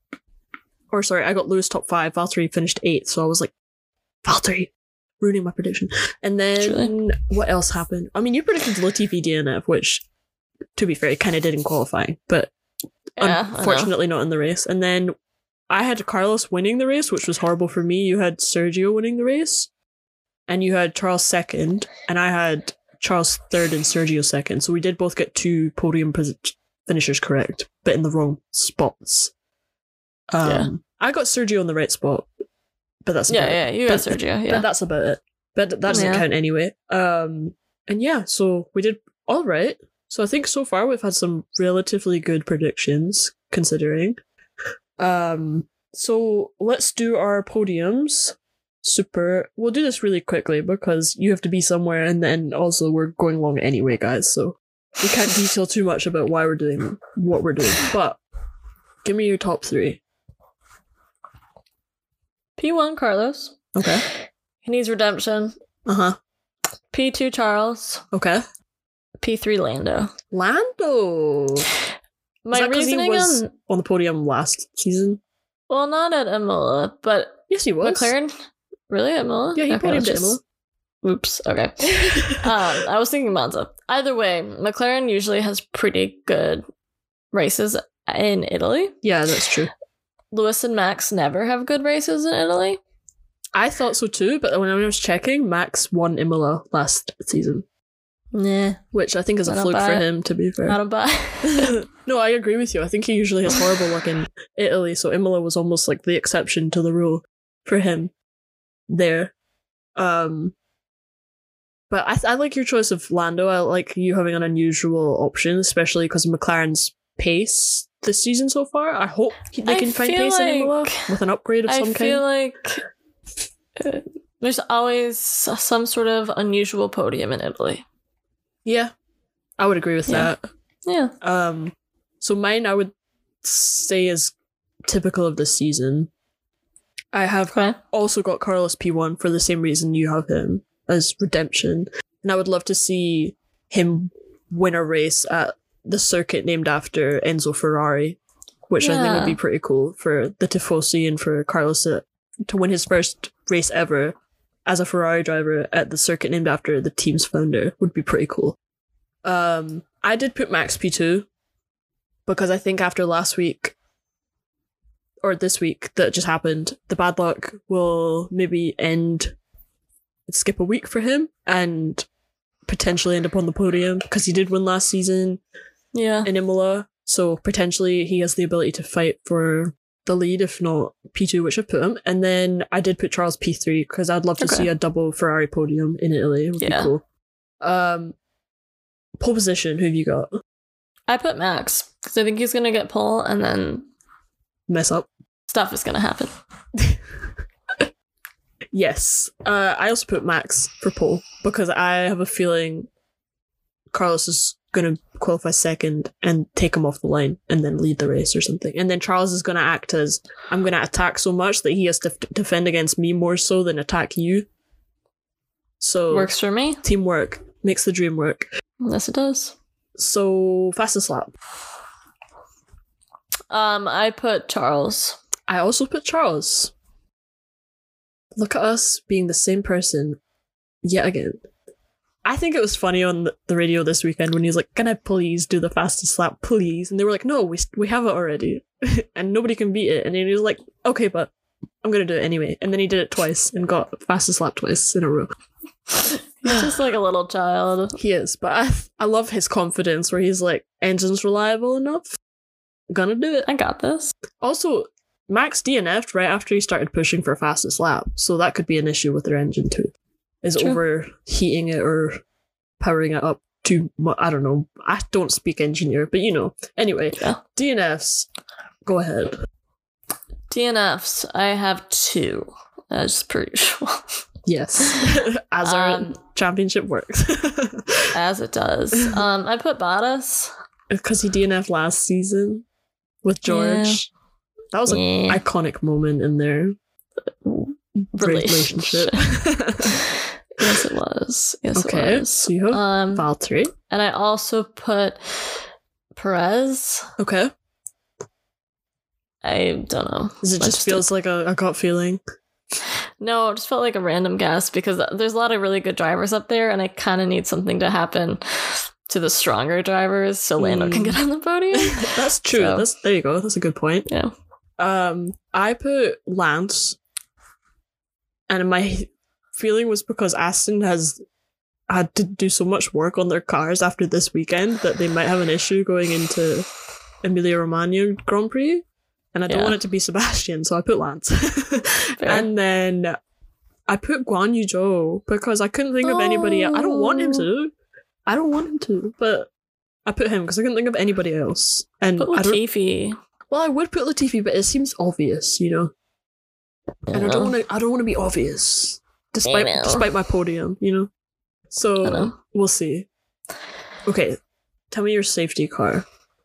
Or sorry, I got Lewis top five, Valtteri finished eighth, so I was like, Valtteri, ruining my prediction. And then, Truly. what else happened? I mean, you predicted Latifi D N F, which, to be fair, kind of did in qualifying, but Yeah, I know. unfortunately not in the race. And then I had Carlos winning the race, which was horrible for me. You had Sergio winning the race, and you had Charles second, and I had Charles third and Sergio second. So we did both get two podium pos- finishers correct, but in the wrong spots. Um, Yeah. I got Sergio in the right spot, but that's Yeah, about yeah, it. you got But- Sergio, yeah. But that's about it. But that doesn't Yeah. count anyway. Um, and yeah, so we did all right. So I think so far we've had some relatively good predictions, considering. Um, so let's do our podiums. Super. We'll do this really quickly because you have to be somewhere, and then also we're going long anyway, guys. So we can't detail too much about why we're doing what we're doing. But give me your top three. P one Carlos. Okay. He needs redemption. Uh huh. P two Charles. Okay. P three Lando. Lando. My that 'cause he reasoning was on on the podium last season? well, not at Imola, but Yes, he was. McLaren. Really, at Imola? Yeah, he Okay, podiumed let's at just- Imola. Oops. Okay. um, I was thinking Monza. Either way, McLaren usually has pretty good races in Italy. Yeah, that's true. Lewis and Max never have good races in Italy. I thought so too, but when I was checking, Max won Imola last season, Nah, which I think is a I don't fluke buy for it. him, to be I fair. don't buy. No, I agree with you. I think he usually has horrible luck in Italy, so Imola was almost like the exception to the rule for him there. Um, but I, I like your choice of Lando. I like you having an unusual option, especially because of McLaren's pace this season so far. I hope they I can find feel pace in Imola like- with an upgrade of I some feel kind. like uh, there's always some sort of unusual podium in Italy. Yeah, I would agree with Yeah. that. Yeah. Um, so mine I would say is typical of this season. I have Okay. also got Carlos P one for the same reason you have him, as redemption. And I would love to see him win a race at the circuit named after Enzo Ferrari, which I think would Yeah. be pretty cool for the Tifosi and for Carlos to, to win his first race ever as a Ferrari driver at the circuit named after the team's founder would be pretty cool. Um, I did put Max P two because I think after last week or this week that just happened, the bad luck will maybe end, skip a week for him and potentially end up on the podium because he did win last season Yeah. in Imola. So potentially he has the ability to fight for the lead, if not P two, which I put him. And then I did put Charles P three because I'd love to Okay. see a double Ferrari podium in Italy. It would Yeah. be cool. Um, pole position, who have you got? I put Max because I think he's gonna get pole, and then Mess up. stuff is gonna happen. Yes. Uh, I also put Max for pole because I have a feeling Carlos is going to qualify second and take him off the line and then lead the race or something. And then Charles is going to act as, I'm going to attack so much that he has to f- defend against me more so than attack you. So Works for me. teamwork makes the dream work. Yes, it does. So fastest lap. Um, I put Charles. I also put Charles. Look at us being the same person yet again. I think it was funny on the- the radio this weekend when he was like, can I please do the fastest lap, please? And they were like, no, we we have it already. And nobody can beat it. And then he was like, okay, but I'm going to do it anyway. And then he did it twice and got fastest lap twice in a row. He's just like a little child. He is, but I, I love his confidence where he's like, engine's reliable enough. Gonna do it. I got this. Also, Max D N F'd right after he started pushing for fastest lap, so that could be an issue with their engine too. Is True. overheating it or powering it up too much? I don't know. I don't speak engineer, but you know. Anyway, Yeah. D N Fs. Go ahead. D N Fs. I have two, as per usual, Yes, as our Um, championship works. as it does. Um, I put Bottas. Because he D N F'd last season with George. That was an Yeah. iconic moment in their Relationship. Yes, it was. Yes, Okay, it was. so you have Um, Valtteri. and I also put Perez. Okay. I don't know. Does it I just feels like a, a gut feeling? No, it just felt like a random guess because there's a lot of really good drivers up there, and I kind of need something to happen to the stronger drivers so Lando can Mm. get on the podium. That's true. So- That's there you go. That's a good point. Yeah. Um, I put Lance, and my feeling was because Aston has had to do so much work on their cars after this weekend that they might have an issue going into Emilia Romagna Grand Prix, and I don't Yeah. want it to be Sebastian, so I put Lance. Fair. And then I put Guan Yu Zhou because I couldn't think of anybody. I don't want him to. I don't want him to, but I put him because I couldn't think of anybody else. And Put I don't. Latifi. Well, I would put Latifi, but it seems obvious, you know. And I don't want to. I don't want to be obvious, despite I know. despite my podium, you know. I So know. we'll see. Okay, tell me your safety car.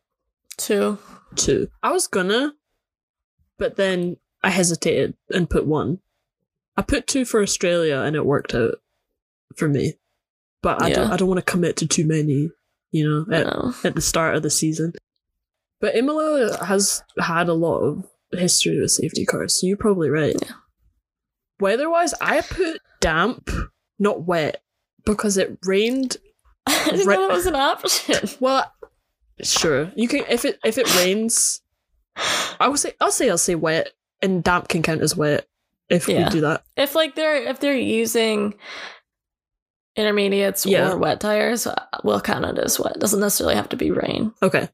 Two. Two. I was gonna, but then I hesitated and put one. I put two for Australia, and it worked out for me. But I don't. Yeah. I don't want to commit to too many, you know, I at, know. at the start of the season. But Imola has had a lot of history with safety cars, so you're probably right. Yeah. Weather-wise, I put damp, not wet, because it rained. I didn't Right- know that was an option. Well, sure, you can if it if it rains. I would say I'll say I'll say wet, and damp can count as wet if Yeah. we do that. If like they're if they're using intermediates Yeah. or wet tires, uh, we'll count it as wet. Doesn't necessarily have to be rain. Okay,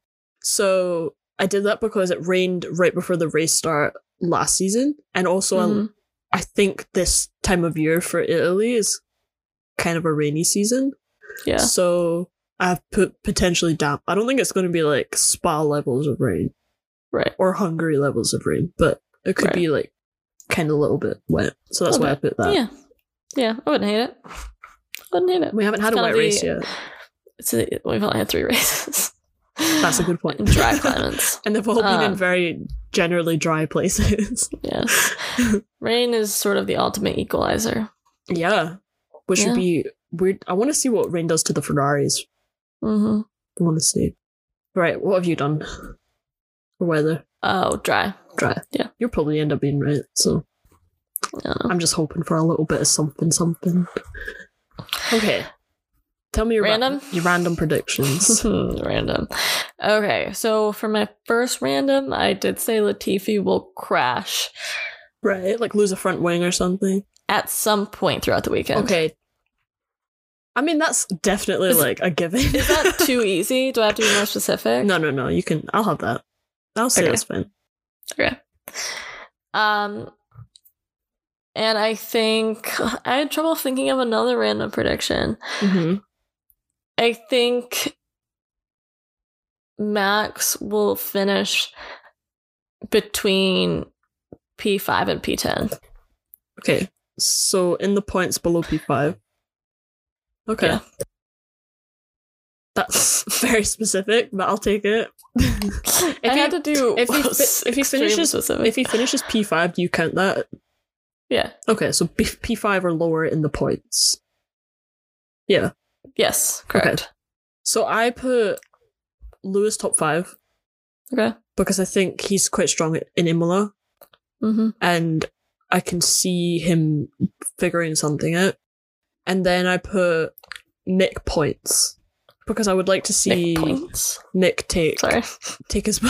so I did that because it rained right before the race start last season, and also I- Mhm. I think this time of year for Italy is kind of a rainy season. Yeah. So I've put potentially damp. I don't think it's going to be like Spa levels of rain Right. or Hungary levels of rain, but it could Right. be like kind of a little bit wet. So that's Little why I put that. Yeah. Yeah. I wouldn't hate it. Wouldn't hate it. We haven't had It's a gotta wet race be- yet. It's a, we've only had three races. That's a good point. In dry climates. And they've all been in Um, very generally dry places. Yes. Rain is sort of the ultimate equalizer. Yeah. Which Yeah. would be weird. I want to see what rain does to the Ferraris. Mm-hmm. I want to see. Right, what have you done for weather? Oh, dry. Dry. Yeah. You'll probably end up being right. So I don't know. I'm just hoping for a little bit of something, something. Okay. Tell me your ra- Random? your random predictions. Random. Okay, so for my first random, I did say Latifi will crash Right, like lose a front wing or something. at some point throughout the weekend. Okay. I mean, that's definitely Is- like a given. Is that too easy? Do I have to be more specific? No, no, no. You can. I'll have that. I'll say Okay. that's fine. Okay. Um, and I think I had trouble thinking of another random prediction. Mm-hmm. I think Max will finish between P five and P ten. Okay, so in the points below P five. Okay. Yeah. That's very specific, but I'll take it. if I he, had to do if he, fi- if he finishes specific. if he finishes P five, do you count that? Yeah. Okay, so P- P5 or lower in the points. Yeah. Yes, correct. Okay. So I put Lewis top five. Okay. Because I think he's quite strong in Imola. Mm-hmm. And I can see him figuring something out. And then I put Nick points. Because I would like to see Nick points. Nick take Sorry. take his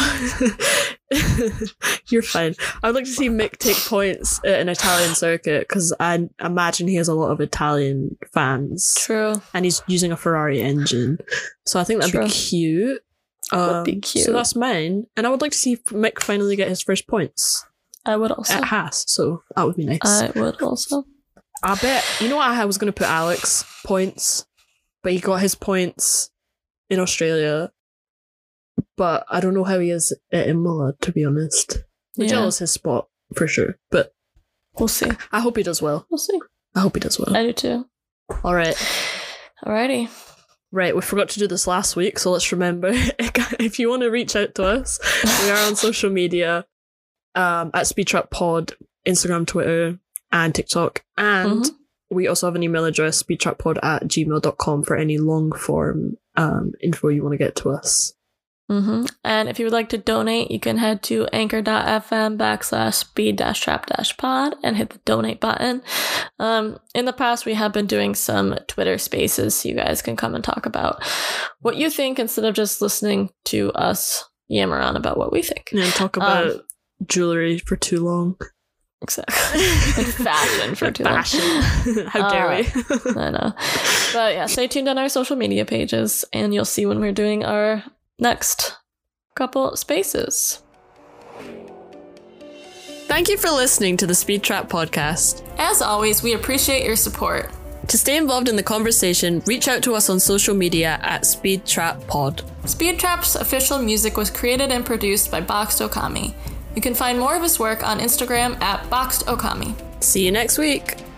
You're fine. I would like to see Mick take points at an Italian circuit because I imagine he has a lot of Italian fans. True. And he's using a Ferrari engine. So I think that'd True. be cute. Um, Would be cute. So that's mine. And I would like to see Mick finally get his first points I would also. at Haas. So that would be nice. I would also. I bet. You know what? I was going to put Alex points, but he got his points in Australia. But I don't know how he is at Imola, to be honest. Mugello is his spot, for sure. But we'll see. I hope he does well. We'll see. I hope he does well. I do too. All right. Alrighty. Right, we forgot to do this last week, so let's remember. If you want to reach out to us, we are on social media um, at Speedtrap Pod, Instagram, Twitter, and TikTok. And Mhm. we also have an email address, speedtrappod at gmail dot com, for any long form um, info you want to get to us. Mm-hmm. And if you would like to donate, you can head to anchor.fm backslash speed dash trap dash pod and hit the donate button. Um, in the past, we have been doing some Twitter spaces, so you guys can come and talk about what you think instead of just listening to us yammer on about what we think. And talk about Um, jewelry for too long. Exactly. And fashion for too long. Fashion. How dare Uh, we? I know. But yeah, stay tuned on our social media pages and you'll see when we're doing our next couple spaces. Thank you for listening to the Speed Trap podcast. As always, we appreciate your support. To stay involved in the conversation, reach out to us on social media at Speed Trap Pod. Speed Trap's official music was created and produced by Boxed Okami. You can find more of his work on Instagram at Boxed Okami. See you next week.